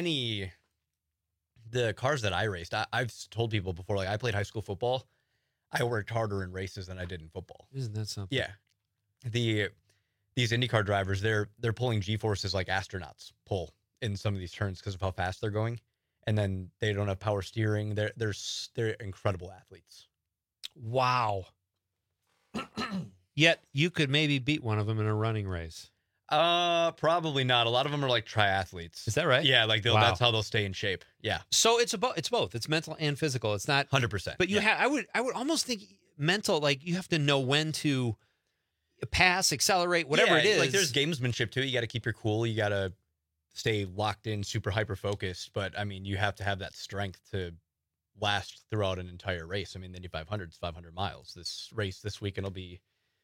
the cars that I raced, I've told people before, like I played high school football. I worked harder in races than I did in football. Isn't that something? Yeah, these IndyCar drivers, they're pulling G-forces like astronauts pull in some of these turns because of how fast they're going, and then they don't have power steering. They're incredible athletes. Wow. Yet you could maybe beat one of them in a running race. Probably not. A lot of them are like triathletes. Is that right? Yeah, like that's how they'll stay in shape. Yeah. So it's both. It's mental and physical. It's not 100%. But I would almost think mental, like you have to know when to pass, accelerate, whatever it is. Like there's gamesmanship too. You got to keep your cool. You got to stay locked in, super hyper focused. But I mean, you have to have that strength to last throughout an entire race. I mean, the Indy 500 is 500 miles. This race this weekend will be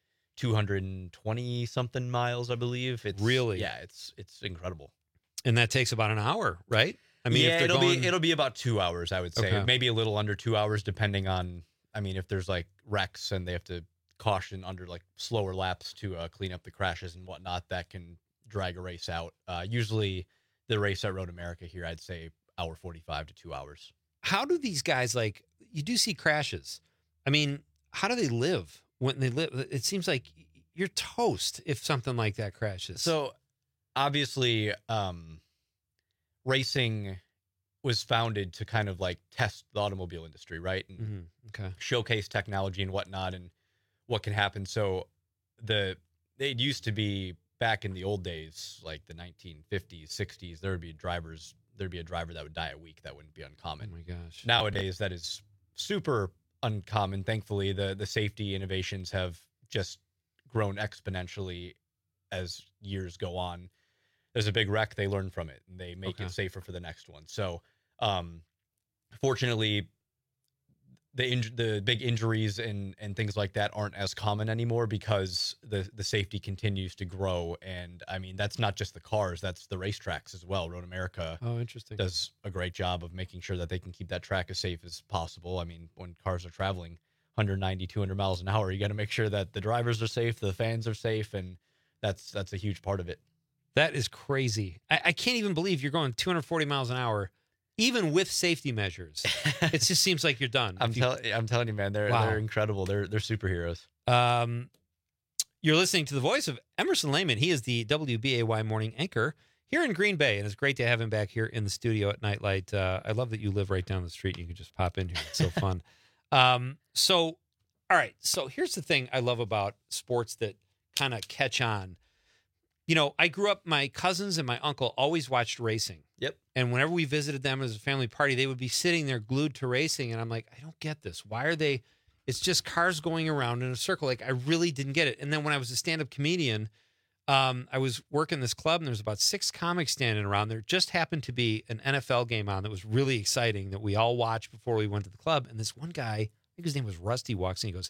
220 something miles, I believe. It's really, it's incredible. And that takes about an hour, right? I mean, yeah, it'll be about 2 hours, I would say. Okay. Maybe a little under 2 hours, depending on. I mean, if there's like wrecks and they have to caution under like slower laps to clean up the crashes and whatnot, that can drag a race out. Usually, the race at Road America here, I'd say hour 45 to 2 hours. How do these guys, like, you do see crashes? I mean, how do they live when they live? It seems like you're toast if something like that crashes. So, obviously, racing was founded to kind of like test the automobile industry, right? And showcase technology and whatnot and what can happen. So, it used to be back in the old days, like the 1950s, 60s, there'd be a driver that would die a week. That wouldn't be uncommon. Oh my gosh. Nowadays, that is super uncommon. Thankfully, the safety innovations have just grown exponentially as years go on. There's a big wreck, they learn from it, and they make it safer for the next one. So, fortunately, the big injuries and things like that aren't as common anymore because the safety continues to grow. And I mean, that's not just the cars, that's the racetracks as well. Road America does a great job of making sure that they can keep that track as safe as possible. I mean, when cars are traveling 190, 200 miles an hour, you got to make sure that the drivers are safe, the fans are safe, and that's a huge part of it. That is crazy. I can't even believe you're going 240 miles an hour. Even with safety measures, it just seems like you're done. I'm telling you, man, they're incredible. They're superheroes. You're listening to the voice of Emerson Lehman. He is the WBAY morning anchor here in Green Bay, and it's great to have him back here in the studio at Nightlight. I love that you live right down the street. You can just pop in here. It's so fun. So, all right. So here's the thing I love about sports that kind of catch on. You know, I grew up, my cousins and my uncle always watched racing. Yep. And whenever we visited them as a family party, they would be sitting there glued to racing. And I'm like, I don't get this. Why are they? It's just cars going around in a circle. Like, I really didn't get it. And then when I was a stand-up comedian, I was working this club, and there was about 6 comics standing around. There just happened to be an NFL game on that was really exciting that we all watched before we went to the club. And this one guy, I think his name was Rusty, walks in. He goes,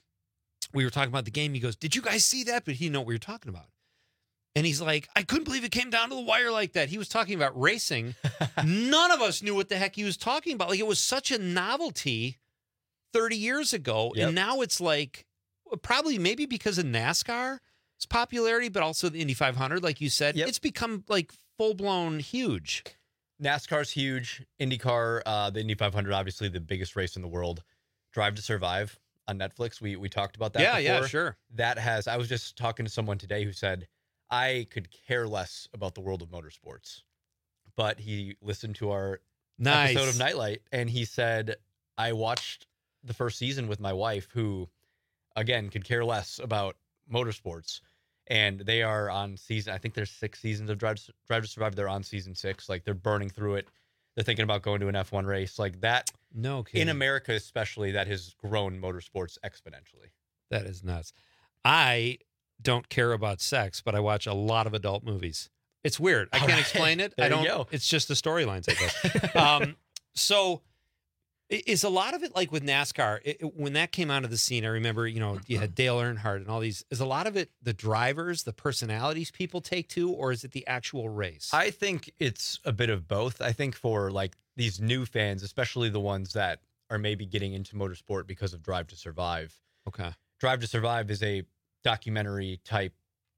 we were talking about the game. He goes, did you guys see that? But he didn't know what we were talking about. And he's like, I couldn't believe it came down to the wire like that. He was talking about racing. None of us knew what the heck he was talking about. Like, it was such a novelty 30 years ago. Yep. And now it's like, probably maybe because of NASCAR's popularity, but also the Indy 500, like you said, it's become like full-blown huge. NASCAR's huge. IndyCar, the Indy 500, obviously the biggest race in the world. Drive to Survive on Netflix. We talked about that before. Yeah, sure. That has, I was just talking to someone today who said, I could care less about the world of motorsports, but he listened to our episode of Nightlight, and he said, I watched the first season with my wife, who, again, could care less about motorsports, and they are on season, I think there's 6 seasons of Drive to Survive. They're on season 6. Like, they're burning through it. They're thinking about going to an F1 race. Like that, no kidding. In America especially, that has grown motorsports exponentially. That is nuts. I don't care about sex, but I watch a lot of adult movies. It's weird. I can't explain it. There I don't. you go. It's just the storylines, I guess. So, is a lot of it like with NASCAR? When that came onto the scene, I remember, you had Dale Earnhardt and all these. Is a lot of it the drivers, the personalities people take to, or is it the actual race? I think it's a bit of both. I think for like these new fans, especially the ones that are maybe getting into motorsport because of Drive to Survive. Okay. Drive to Survive is a documentary type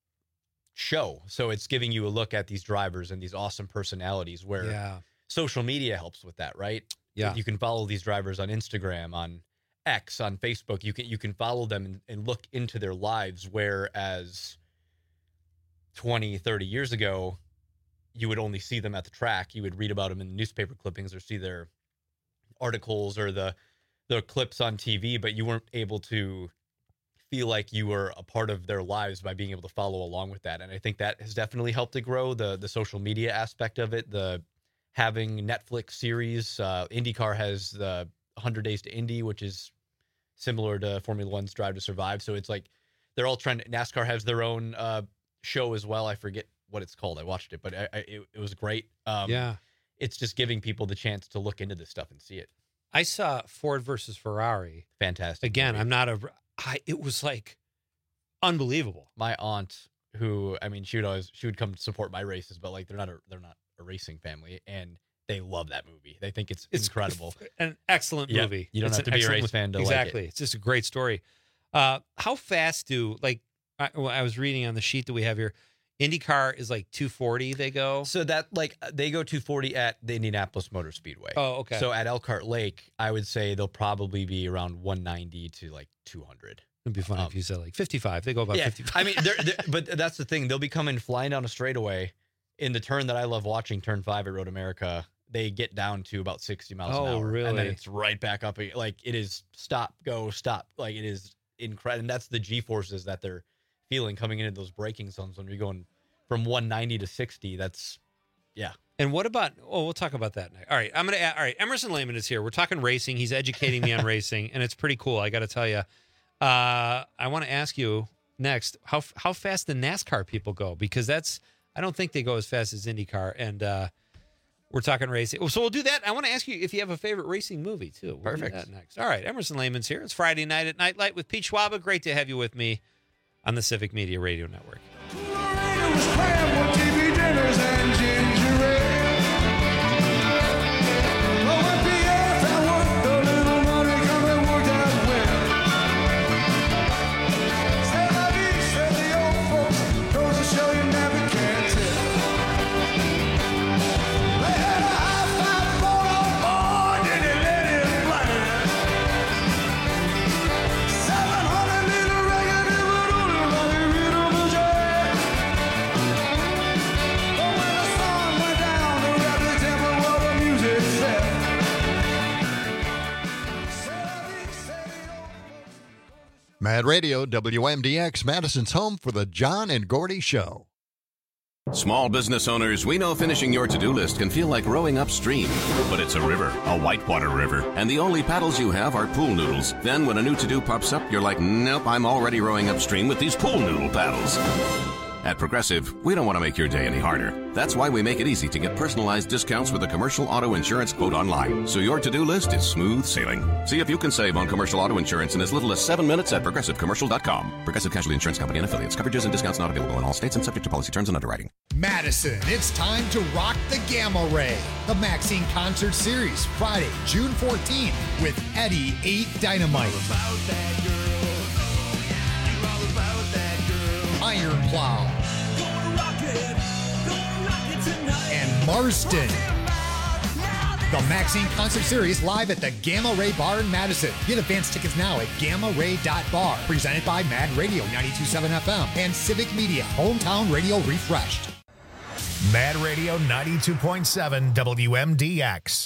show. So it's giving you a look at these drivers and these awesome personalities where social media helps with that, right? Yeah. You can follow these drivers on Instagram, on X, on Facebook. You can follow them and look into their lives, whereas 20, 30 years ago, you would only see them at the track. You would read about them in newspaper clippings or see their articles or the clips on TV, but you weren't able to feel like you were a part of their lives by being able to follow along with that. And I think that has definitely helped to grow the social media aspect of it, the having Netflix series. IndyCar has the 100 Days to Indy, which is similar to Formula One's Drive to Survive. So it's like they're all trying to, NASCAR has their own show as well. I forget what it's called. I watched it, but it was great. It's just giving people the chance to look into this stuff and see it. I saw Ford versus Ferrari. Fantastic. Again, movie. It was like unbelievable. My aunt, who, I mean, she would come support my races, but like they're not a racing family, and they love that movie. They think it's incredible. An excellent movie. You don't have to be a race fan to exactly. like it. It's just a great story. How fast do I was reading on the sheet that we have here, IndyCar is like 240 they go. So that they go 240 at the Indianapolis Motor Speedway. Oh, okay. So at Elkhart Lake, I would say they'll probably be around 190 to like 200. It'd be funny if you said like 55. They go about 55. I mean, but that's the thing. They'll be coming flying down a straightaway in the turn that I love watching, turn 5 at Road America. They get down to about 60 miles an hour. Really? And then it's right back up. Like it is stop, go, stop. Like it is incredible. And that's the G-forces that they're feeling coming into those braking zones when you're going from 190 to 60. That's, yeah. And what about, we'll talk about that next. All right, Emerson Lehman is here. We're talking racing. He's educating me on racing, and it's pretty cool. I got to tell you. I want to ask you next, how fast the NASCAR people go? Because I don't think they go as fast as IndyCar, and we're talking racing. So we'll do that. I want to ask you if you have a favorite racing movie, too. We'll Perfect. do that next. All right, Emerson Lehman's here. It's Friday night at Nightlight with Pete Schwaba. Great to have you with me on the Civic Media Radio Network. TV dinners and ginger ale. Oh, when Pierre found work, the little money come and worked out well. C'est la vie, said the old folks, goes to show you never can tell. They had a high-five boat on board, and they let it blast. 700 little raggedy little jazz. But when the sun Mad Radio, WMDX, Madison's home for the John and Gordy Show. Small business owners, we know finishing your to-do list can feel like rowing upstream. But it's a river, a whitewater river, and the only paddles you have are pool noodles. Then when a new to-do pops up, you're like, nope, I'm already rowing upstream with these pool noodle paddles. At Progressive, we don't want to make your day any harder. That's why we make it easy to get personalized discounts with a commercial auto insurance quote online, so your to-do list is smooth sailing. See if you can save on commercial auto insurance in as little as 7 minutes at ProgressiveCommercial.com. Progressive Casualty Insurance Company and Affiliates. Coverages and discounts not available in all states and subject to policy terms and underwriting. Madison, it's time to rock the Gamma Ray. The Maxine Concert Series, Friday, June 14th, with Eddie 8 Dynamite. Iron Plow. And Marston. The Maxine Concert Series live at the Gamma Ray Bar in Madison. Get advance tickets now at gammaray.bar. Presented by Mad Radio 92.7 FM and Civic Media, Hometown Radio Refreshed. Mad Radio 92.7 WMDX.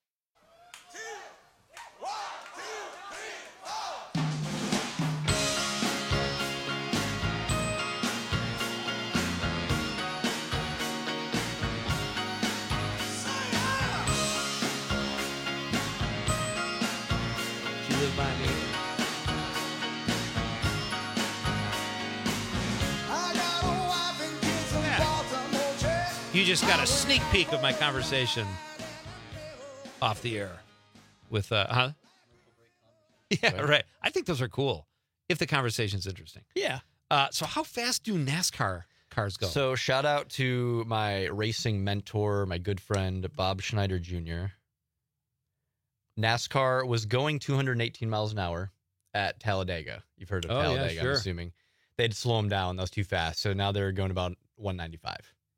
You just got a sneak peek of my conversation off the air with, Yeah, right. I think those are cool if the conversation's interesting. Yeah. So how fast do NASCAR cars go? So shout out to my racing mentor, my good friend, Bob Schneider Jr. NASCAR was going 218 miles an hour at Talladega. You've heard of Talladega, yeah, sure. I'm assuming. They'd slow them down. That was too fast. So now they're going about 195.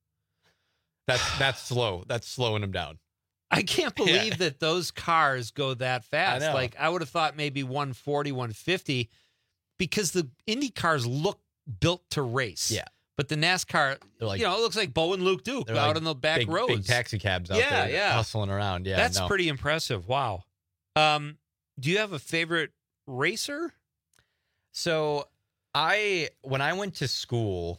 That's slow. That's slowing them down. I can't believe that those cars go that fast. I know. Like, I would have thought maybe 140, 150, because the Indy cars look built to race. Yeah. But the NASCAR, like, it looks like Bo and Luke Duke out like on the back big, roads. Big taxi cabs out there hustling around. Yeah, That's pretty impressive. Wow. Do you have a favorite racer? So when I went to school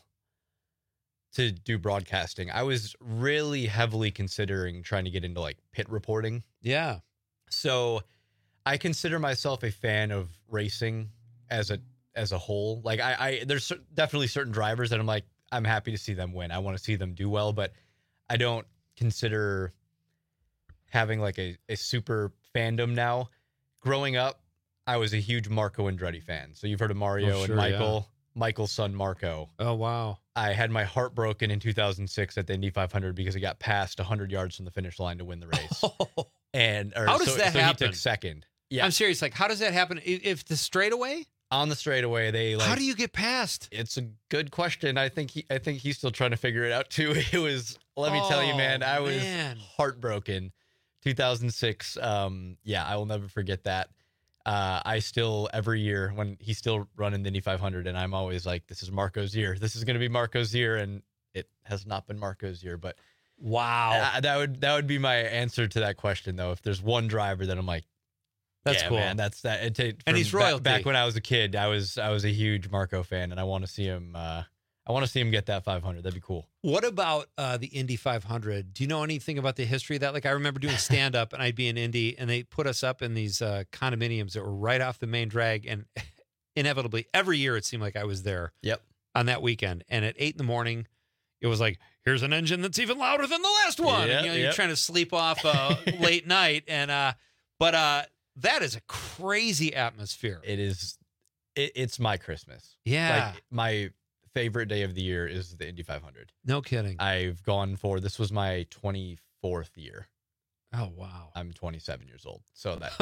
to do broadcasting, I was really heavily considering trying to get into like pit reporting. Yeah. So I consider myself a fan of racing as a whole. Like there's definitely certain drivers that I'm happy to see them win. I want to see them do well, but I don't consider having like a super fandom now. Growing up, I was a huge Marco Andretti fan. So you've heard of Mario and Michael. Michael's son, Marco. Oh, wow. I had my heart broken in 2006 at the Indy 500 because he got passed 100 yards from the finish line to win the race. How does that happen? He took second. Yeah. I'm serious. Like, how does that happen? If the straightaway? On the straightaway, they how do you get past? It's a good question. I think he's still trying to figure it out too. It was, let me tell you, man, I was heartbroken. 2006. I will never forget that. I still, every year when he's still running the Indy 500, and I'm always like, this is Marco's year. This is going to be Marco's year. And it has not been Marco's year, but wow. That would be my answer to that question though. If there's one driver that I'm like, that's cool, man, that's that. And he's royalty. Back when I was a kid, I was a huge Marco fan, and I want to see him. I want to see him get that 500. That'd be cool. What about the Indy 500? Do you know anything about the history of that? Like, I remember doing stand up, and I'd be in Indy, and they put us up in these condominiums that were right off the main drag, and inevitably every year it seemed like I was there. Yep. On that weekend, and at 8 a.m, it was like, here's an engine that's even louder than the last one. Yep, and, you're trying to sleep off late night, and but that is a crazy atmosphere. It is. It's my Christmas. Yeah. Like, my favorite day of the year is the Indy 500. No kidding. I've gone for, this was my 24th year. Oh, wow. I'm 27 years old. So that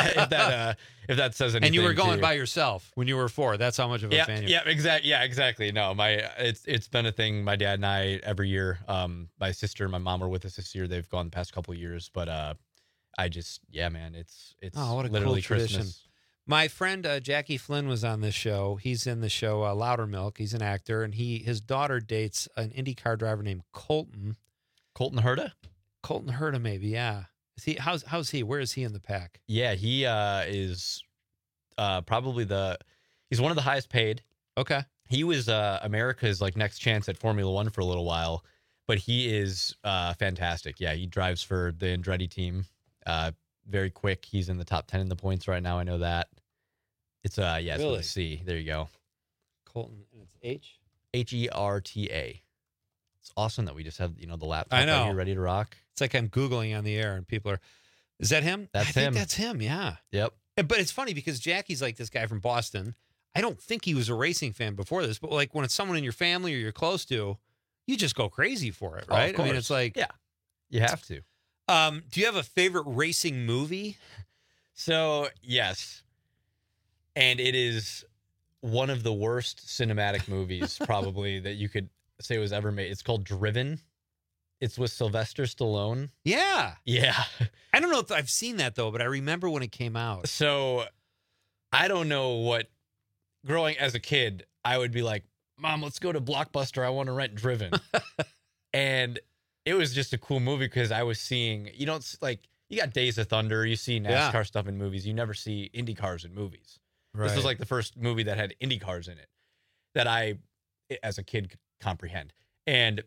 if that says anything. And you were going by yourself when you were 4. That's how much of a fan you are. Yeah, exactly. No, it's been a thing. My dad and I every year. My sister and my mom were with us this year. They've gone the past couple of years, but I just, man, it's what a literally cool tradition. Christmas. My friend Jackie Flynn was on this show. He's in the show Loudermilk. He's an actor, and his daughter dates an IndyCar driver named Colton. Colton Herta? Colton Herta, maybe, yeah. Is he? How's he? Where is he in the pack? Yeah, he is probably He's one of the highest paid. Okay. He was America's like next chance at Formula One for a little while, but he is fantastic. Yeah, he drives for the Andretti team. Very quick. He's in the top 10 in the points right now. I know that. It's it's Really? with a C. There you go. Colton, and it's H? Herta. It's awesome that we just have, the laptop I know. right here ready to rock. It's like I'm Googling on the air and people are, is that him? That's I think him. that's him, yeah. Yep. But it's funny because Jackie's like this guy from Boston. I don't think he was a racing fan before this, but like when it's someone in your family or you're close to, you just go crazy for it, Oh, of right? I mean, course. it's like, Yeah, you have to. Do you have a favorite racing movie? So, yes. And it is one of the worst cinematic movies probably that you could say was ever made. It's called Driven. It's with Sylvester Stallone. Yeah. Yeah. I don't know if I've seen that though, but I remember when it came out. So, I don't know what, growing as a kid, I would be like, Mom, let's go to Blockbuster. I want to rent Driven. And it was just a cool movie because I was seeing, you got Days of Thunder, you see NASCAR stuff in movies. You never see Indy cars in movies. This was Right. like the first movie that had Indy cars in it that I, as a kid, could comprehend. And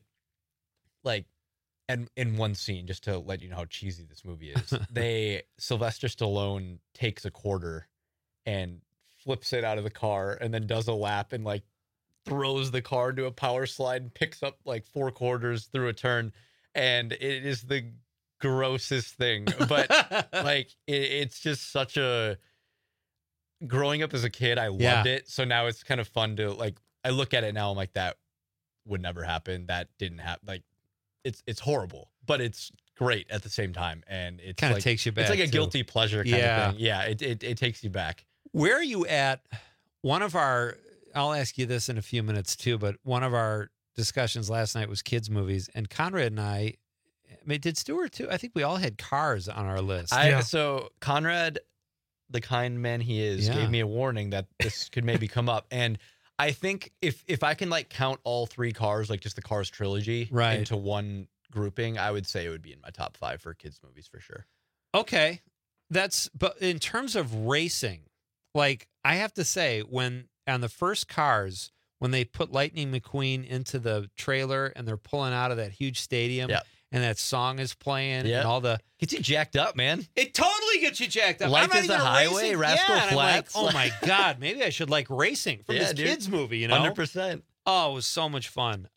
and in one scene, just to let you know how cheesy this movie is, Sylvester Stallone takes a quarter and flips it out of the car and then does a lap and like throws the car into a power slide and picks up like 4 quarters through a turn. And it is the grossest thing. But like, it's just such a, growing up as a kid, I loved it. So now it's kind of fun to like, I look at it now, I'm like, that would never happen. That didn't happen. Like, it's horrible, but it's great at the same time. And it's Kind of like, takes you back. it's like a too. guilty pleasure kind of thing. Yeah, it takes you back. Where are you at? One of our, I'll ask you this in a few minutes too, but one of our discussions last night was kids' movies, and Conrad and I mean, did Stuart too? I think we all had Cars on our list. So Conrad, the kind man he is, gave me a warning that this could maybe come up. And I think if I can like count all 3 Cars, like just the Cars trilogy into one grouping, I would say it would be in my top 5 for kids' movies for sure. Okay. But in terms of racing, like I have to say, when on the first Cars, when they put Lightning McQueen into the trailer and they're pulling out of that huge stadium and that song is playing and all the... Gets you jacked up, man. It totally gets you jacked up. Life I'm not is a even Highway, racing. Rascal and Flatts. I'm like, oh my God, maybe I should like racing from this dude. kids movie, you know? 100%. Oh, it was so much fun.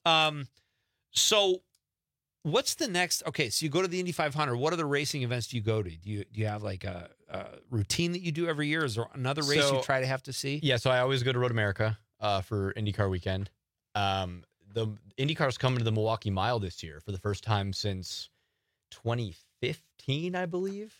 So what's the next? Okay, so you go to the Indy 500. What other racing events do you go to? Do you have like a routine that you do every year? Is there another race you try to have to see? Yeah, so I always go to Road America for IndyCar weekend. The IndyCar's coming to the Milwaukee Mile this year for the first time since 2015, I believe.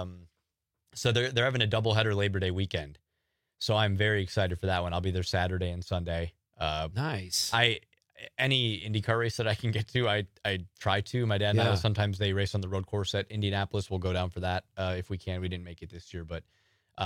So they're having a doubleheader Labor Day weekend. So I'm very excited for that one. I'll be there Saturday and Sunday. Nice. Any IndyCar race that I can get to, I try to. My dad and I, sometimes they race on the road course at Indianapolis. We'll go down for that if we can. We didn't make it this year, but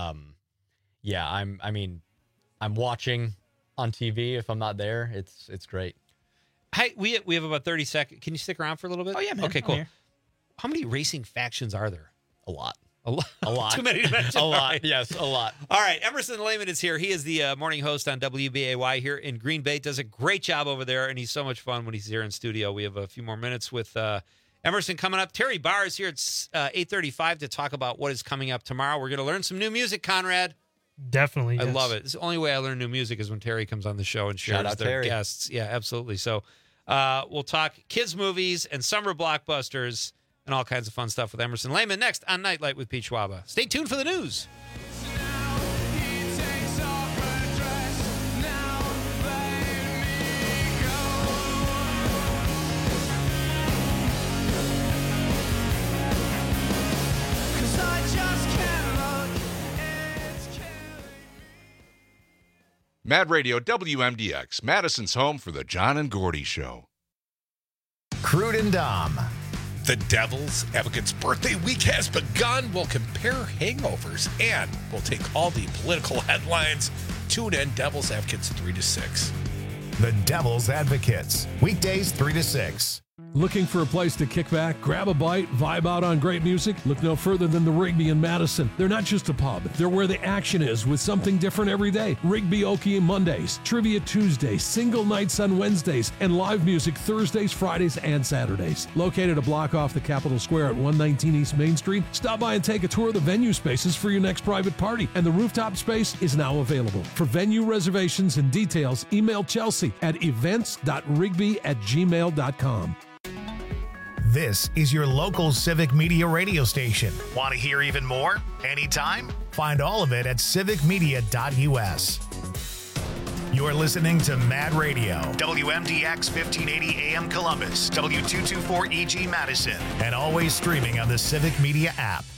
I'm watching on TV. If I'm not there, it's great. Hey, we have about 30 seconds. Can you stick around for a little bit? Oh yeah, man. Okay, I'm cool. here. How many racing factions are there? A lot. A lot. A lot. Too many to mention. A lot. All right. Yes, a lot. All right. Emerson Lehman is here. He is the morning host on WBAY here in Green Bay. Does a great job over there, and he's so much fun when he's here in studio. We have a few more minutes with Emerson coming up. Terry Barr is here at 8:35 to talk about what is coming up tomorrow. We're going to learn some new music, Conrad. Definitely. I yes. love it. It's the only way I learn new music is when Terry comes on the show and shares Shout out their Terry. guests. Yeah, absolutely. So we'll talk kids' movies and summer blockbusters and all kinds of fun stuff with Emerson Lehman next on Nightlight with Pete Schwaba. Stay tuned for the news. Mad Radio WMDX, Madison's home for the John and Gordy Show. Crude and Dom. The Devil's Advocate's birthday week has begun. We'll compare hangovers and we'll take all the political headlines. Tune in, Devil's Advocates 3 to 6. The Devil's Advocates. Weekdays 3 to 6. Looking for a place to kick back, grab a bite, vibe out on great music? Look no further than the Rigby in Madison. They're not just a pub, they're where the action is with something different every day. Rigby Okie Mondays, Trivia Tuesdays, single nights on Wednesdays, and live music Thursdays, Fridays, and Saturdays. Located a block off the Capitol Square at 119 East Main Street, stop by and take a tour of the venue spaces for your next private party, and the rooftop space is now available. For venue reservations and details, email Chelsea at events.rigby@gmail.com. This is your local Civic Media radio station. Want to hear even more? Anytime? Find all of it at civicmedia.us. You're listening to Mad Radio, WMDX 1580 AM Columbus, W224EG Madison, and always streaming on the Civic Media app.